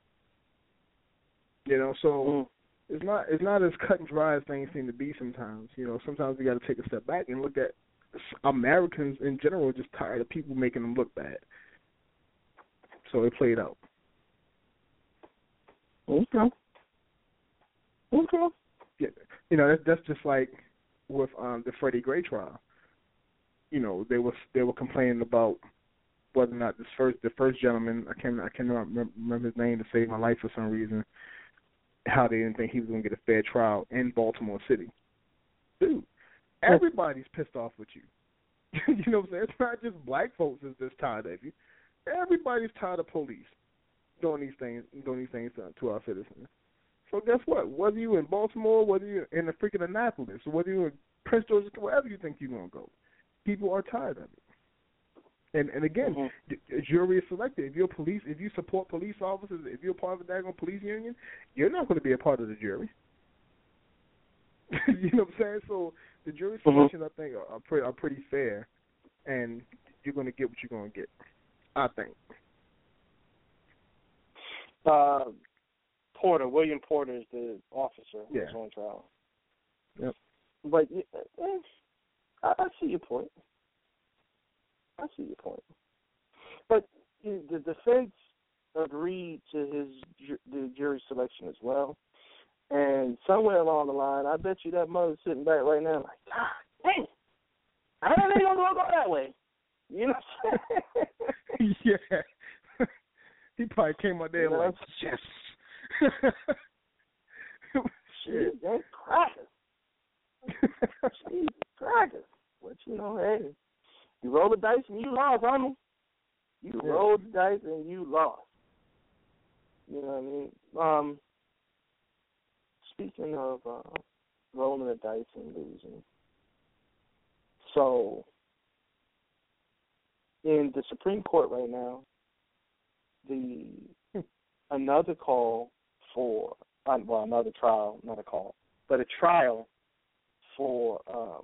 You know, so mm. it's not it's not as cut and dry as things seem to be sometimes. You know, sometimes we gotta take a step back and look at Americans in general just tired of people making them look bad. So it played out. Okay. Okay. Yeah. You know, that's that's just like with um the Freddie Gray trial. You know, they were they were complaining about whether or not this first the first gentleman, I can't I can't remember his name to save my life for some reason, how they didn't think he was going to get a fair trial in Baltimore City. Dude, everybody's pissed off with you. You know what I'm saying? It's not just black folks that's just tired of you. Everybody's tired of police doing these things doing these things to, to our citizens. So guess what? Whether you're in Baltimore, whether you're in the freaking Annapolis, or whether you're in Prince George's, wherever you think you're going to go, people are tired of it. And and again, mm-hmm. the jury is selected. If you're police, if you support police officers, if you're part of the daggone police union, you're not going to be a part of the jury. You know what I'm saying? So the jury selections, mm-hmm. I think, are, are, pretty, are pretty fair, and you're going to get what you're going to get, I think. Uh, Porter, William Porter is the officer who's yeah. on trial. Yep. But eh, I, I see your point. I see your point. But the, the defense agreed to his the jury selection as well. And somewhere along the line, I bet you that mother's sitting back right now like, God, dang, I didn't know going to go that way. You know what I'm saying? Yeah. Somebody came out there You know? like, yes. Shit, that's crackers. Jesus, crackers. But you know, hey, you roll the dice and you lost, homie. You Yeah. rolled the dice and you lost. You know what I mean? Um, speaking of uh, rolling the dice and losing, so in the Supreme Court right now, the another call for uh, well, another trial, not a call, but a trial for um,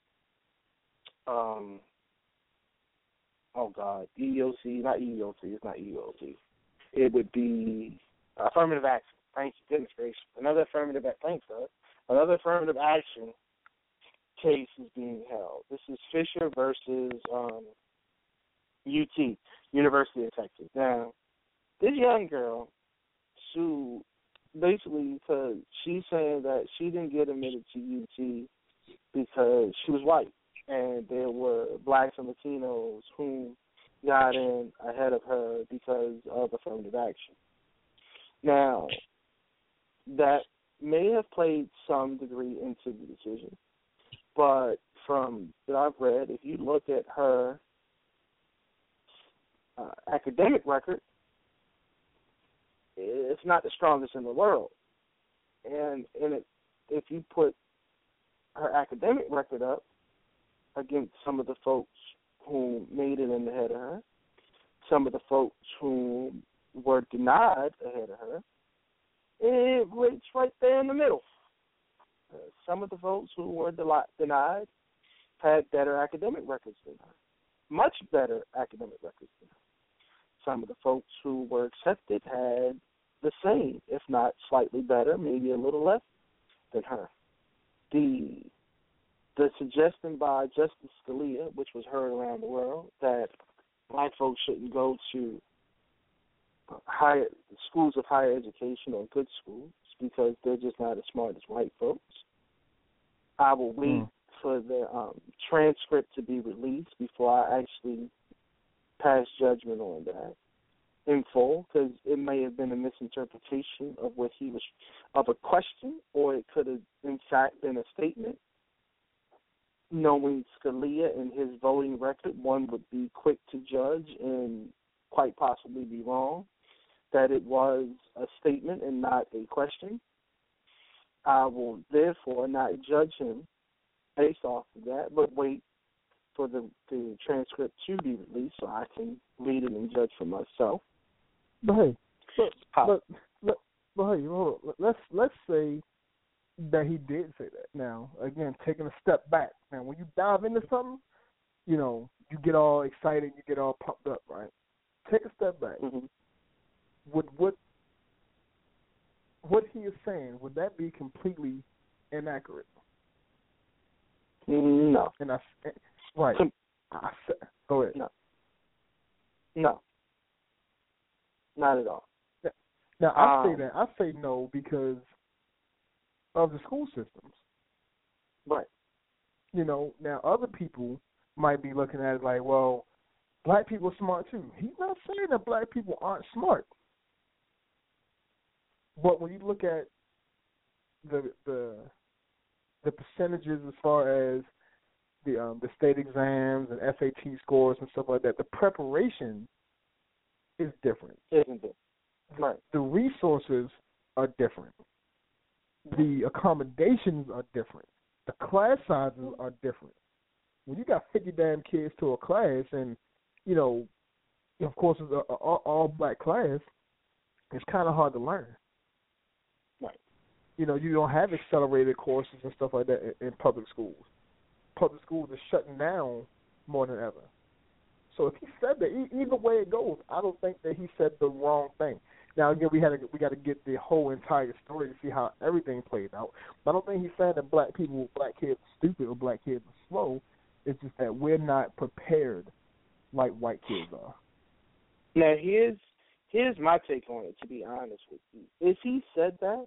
um, oh God, E E O C, not E E O C, it's not E E O C. It would be affirmative action. Thank you, goodness gracious. Another affirmative action. Thanks, sir. Another affirmative action case is being held. This is Fisher versus um, U T, University of Texas. Now, this young girl sued basically because she's saying that she didn't get admitted to U T because she was white, and there were blacks and Latinos whom got in ahead of her because of affirmative action. Now, that may have played some degree into the decision, but from what I've read, if you look at her uh, academic record, it's not the strongest in the world. And, and it, if you put her academic record up against some of the folks who made it in ahead of her, some of the folks who were denied ahead of her, it rates right there in the middle. Uh, some of the folks who were del- denied had better academic records than her, much better academic records than her. Some of the folks who were accepted had the same, if not slightly better, maybe a little less than her. The the suggestion by Justice Scalia, which was heard around the world, that black folks shouldn't go to higher schools of higher education or good schools because they're just not as smart as white folks. I will wait mm. for the um, transcript to be released before I actually pass judgment on that in full, because it may have been a misinterpretation of what he was, of a question, or it could have in fact been a statement. Knowing Scalia and his voting record, one would be quick to judge and quite possibly be wrong that it was a statement and not a question. I will therefore not judge him based off of that, but wait for the, the transcript to be released so I can read it and judge for myself. But hey, but, but, but, but hey, hold on. Let's let's say that he did say that. Now, again, taking a step back. Now, when you dive into something, you know, you get all excited, you get all pumped up, right? Take a step back. Mm-hmm. Would what what he is saying, would that be completely inaccurate? No. And I, right. Com- I, go ahead. No. No. Not at all. Now, I um, say that. I say no because of the school systems. Right. You know, now other people might be looking at it like, well, black people are smart too. He's not saying that black people aren't smart. But when you look at the the the percentages as far as the um, the state exams and S A T scores and stuff like that, the preparation is different. Isn't it? Right. The resources are different. The accommodations are different. The class sizes are different. When you got fifty damn kids to a class, and you know, of course, it's an all, all black class, it's kind of hard to learn. Right. You know, you don't have accelerated courses and stuff like that in, in public schools. Public schools are shutting down more than ever. So if he said that, e- either way it goes, I don't think that he said the wrong thing. Now again, we had to, we got to get the whole entire story to see how everything played out. But I don't think he's saying that black people, black kids are stupid or black kids are slow. It's just that we're not prepared like white kids are. Now here's here's my take on it. To be honest with you, if he said that,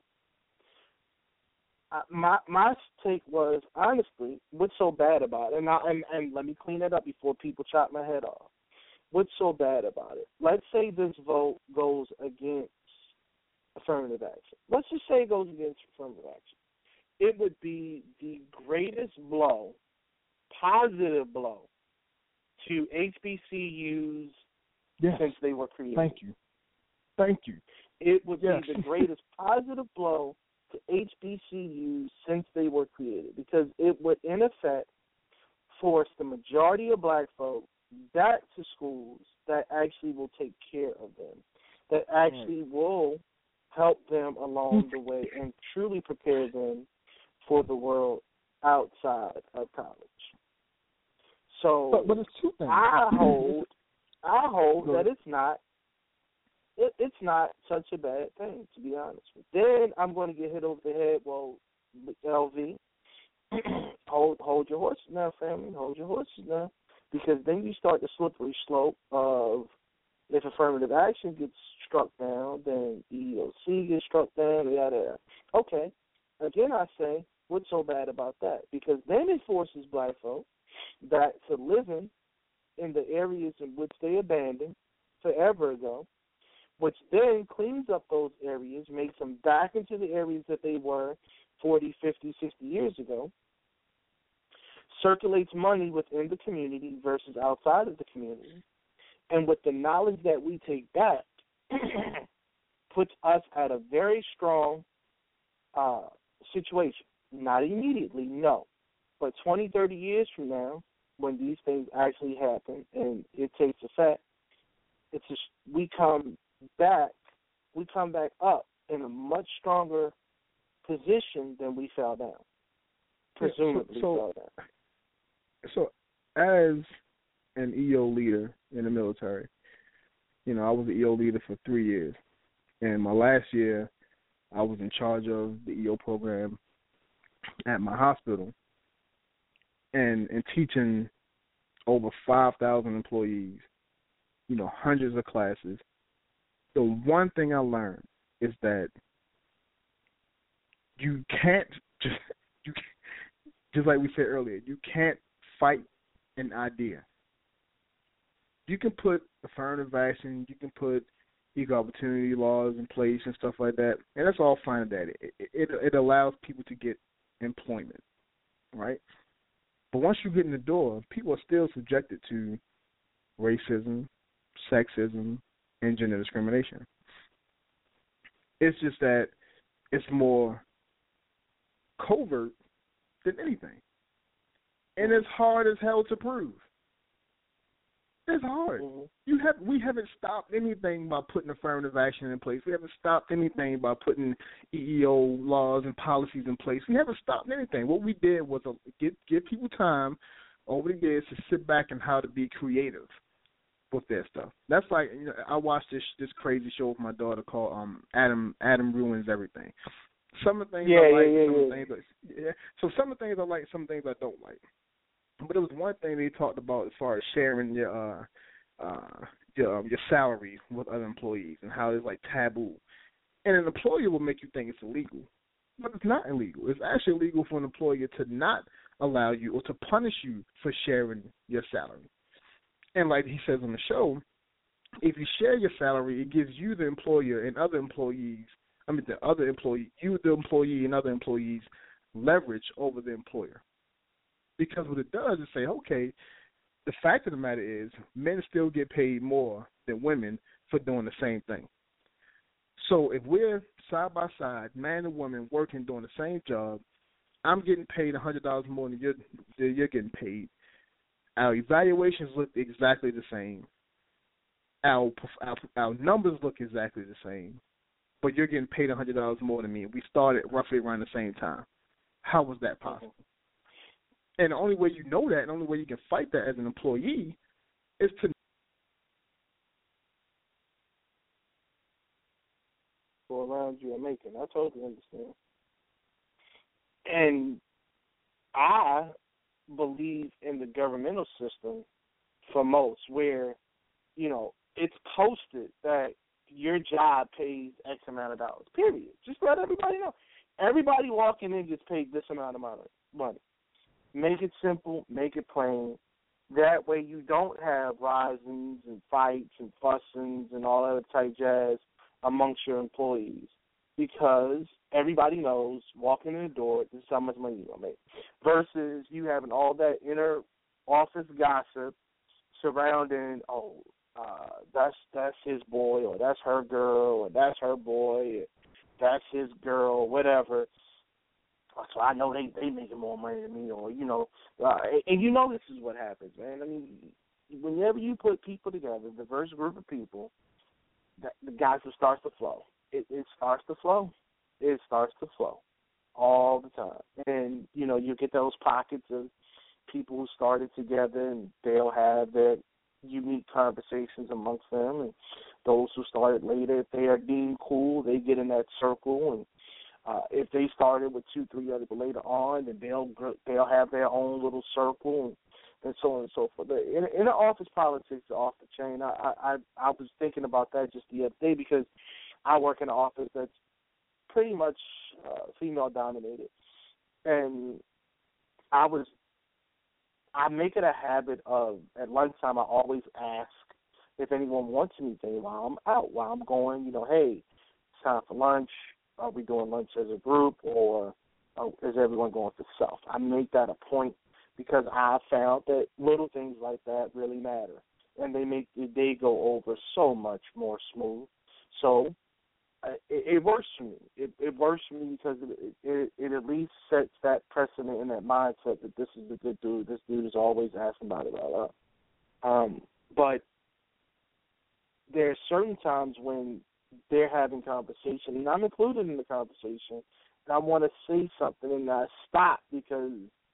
uh, my my take was honestly, what's so bad about it? And, I, and and let me clean it up before people chop my head off. what's so bad about it? Let's say this vote goes against affirmative action. Let's just say it goes against affirmative action. It would be the greatest blow, positive blow, to H B C Us yes. since they were created. Thank you. Thank you. It would yes. be the greatest positive blow to H B C Us since they were created, because it would, in effect, force the majority of black folk back to schools that actually will take care of them, that actually right. will help them along the way and truly prepare them for the world outside of college. So but, but it's two things. I hold, I hold that it's not, it, it's not such a bad thing, to be honest with you. Then I'm going to get hit over the head. Well, L V, hold, hold your horses now, family. Hold your horses now, because then you start the slippery slope of, if affirmative action gets struck down, then E E O C gets struck down, yada, yada. Okay. Again, I say, what's so bad about that? Because then it forces black folk back to living in the areas in which they abandoned forever ago, which then cleans up those areas, makes them back into the areas that they were forty, fifty, sixty years ago, circulates money within the community versus outside of the community. And with the knowledge that we take back, puts us at a very strong uh, situation. Not immediately, no. But twenty, thirty years from now, when these things actually happen and it takes effect, it's just, we come back, we come back up in a much stronger position than we fell down. Presumably yeah, so, so, fell down. So, as an E O leader in the military, you know, I was an E O leader for three years. And my last year, I was in charge of the E O program at my hospital and, and teaching over five thousand employees, you know, hundreds of classes. The one thing I learned is that you can't just, you just like we said earlier, you can't fight an idea. You can put affirmative action, you can put equal opportunity laws in place and stuff like that, and that's all fine and that. It, it, it allows people to get employment, right? But once you get in the door, people are still subjected to racism, sexism, and gender discrimination. It's just that it's more covert than anything. And it's hard as hell to prove. It's hard. Mm-hmm. You have we haven't stopped anything by putting affirmative action in place. We haven't stopped anything by putting E E O laws and policies in place. We haven't stopped anything. What we did was a, give give people time over the years to sit back and how to be creative with their stuff. That's like, you know, I watched this this crazy show with my daughter called um Adam Adam Ruins Everything. Some of the things yeah, I like, yeah, yeah, some yeah. of the things I, yeah. So some of the things I like, some things I don't like. But it was one thing they talked about as far as sharing your uh, uh, your, um, your salary with other employees and how it's like taboo. And an employer will make you think it's illegal, but it's not illegal. It's actually illegal for an employer to not allow you or to punish you for sharing your salary. And like he says on the show, if you share your salary, it gives you, the employer, and other employees, I mean the other employee, you, the employee, and other employees, leverage over the employer. Because what it does is say, okay, the fact of the matter is men still get paid more than women for doing the same thing. So if we're side by side, man and woman, working, doing the same job, I'm getting paid one hundred dollars more than you're, than you're getting paid. Our evaluations look exactly the same. Our, our our numbers look exactly the same. But you're getting paid one hundred dollars more than me. We started roughly around the same time. How was that possible? And the only way you know that, and the only way you can fight that as an employee, is to go around you and make it. I totally understand. And I believe in the governmental system for most, where, you know, it's posted that your job pays X amount of dollars, period. Just let everybody know. Everybody walking in gets paid this amount of money. Make it simple, make it plain. That way you don't have risings and fights and fussings and all that type jazz amongst your employees, because everybody knows walking in the door, this is how much money you're going to make, versus you having all that inner office gossip surrounding, oh, uh, that's that's his boy, or that's her girl, or that's her boy, or that's his girl, whatever. So I know they they making more money than me, or, you know, uh, and, and you know this is what happens, man. I mean, whenever you put people together, a diverse group of people, that, the guys, it starts to flow. It, it starts to flow. It starts to flow all the time. And, you know, you get those pockets of people who started together, and they'll have their unique conversations amongst them. And those who started later, if they are deemed cool, they get in that circle. And uh, if they started with two, three other people later on, then they'll they'll have their own little circle, and, and so on and so forth. In, in the office politics are off the chain. I, I I was thinking about that just the other day, because I work in an office that's pretty much uh, female dominated, and I was I make it a habit of, at lunchtime, I always ask if anyone wants anything while I'm out, while I'm going. You know, hey, it's time for lunch. Are we doing lunch as a group, or uh, is everyone going for self? I make that a point, because I found that little things like that really matter, and they make the day go over so much more smooth. So uh, it, it works for me. It, it works for me because it, it, it at least sets that precedent and that mindset that this is a good dude. This dude is always asking about it. Blah, blah. Um, but there are certain times when they're having conversation, and I'm included in the conversation, and I want to say something, and I stop, because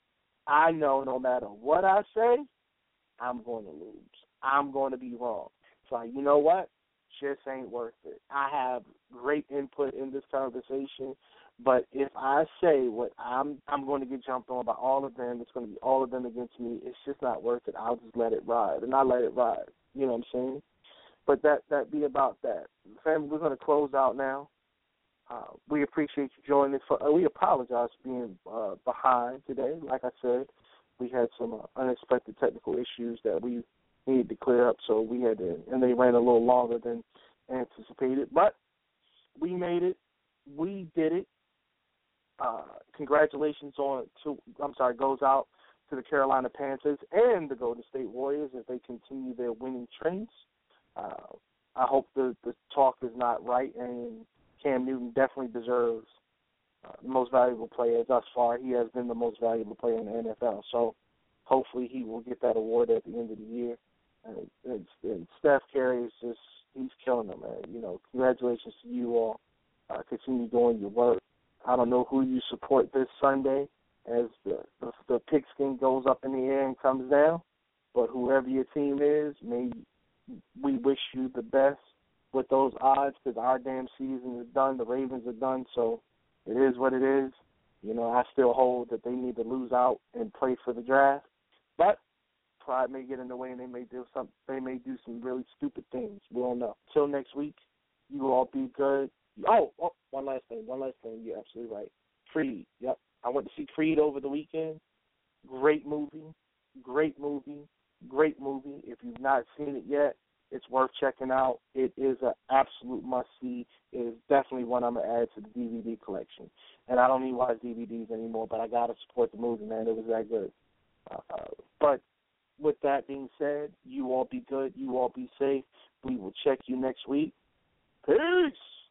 I know no matter what I say, I'm going to lose. I'm going to be wrong. So, you know what? Just ain't worth it. I have great input in this conversation, but if I say what I'm I'm going to get jumped on by all of them, it's going to be all of them against me. It's just not worth it. I'll just let it ride, and I let it ride. You know what I'm saying? But that that be about that. Family, we're going to close out now. Uh, we appreciate you joining us. For, uh, we apologize for being uh, behind today. Like I said, we had some uh, unexpected technical issues that we needed to clear up, so we had to, and they ran a little longer than anticipated. But we made it. We did it. Uh, congratulations on to I'm sorry goes out to the Carolina Panthers and the Golden State Warriors as they continue their winning trends. Uh, I hope the, the talk is not right, and Cam Newton definitely deserves uh, the most valuable player thus far. He has been the most valuable player in the N F L, so hopefully he will get that award at the end of the year. And, and, and Steph Curry is just, he's killing them, man. You know, congratulations to you all. Uh, continue doing your work. I don't know who you support this Sunday as the, the, the pigskin goes up in the air and comes down, but whoever your team is, may we wish you the best with those odds, because our damn season is done. The Ravens are done, so it is what it is. You know, I still hold that they need to lose out and play for the draft, but pride may get in the way, and they may do some. They may do some really stupid things. We don't know. Till next week, you will all be good. Oh, oh, one last thing. One last thing. You're absolutely right. Creed. Yep. I went to see Creed over the weekend. Great movie. Great movie. Great movie. If you've not seen it yet, it's worth checking out. It is an absolute must-see. It is definitely one I'm going to add to the D V D collection. And I don't even watch D V Ds anymore, but I got to support the movie, man. It was that good. Uh, but with that being said, you all be good. You all be safe. We will check you next week. Peace.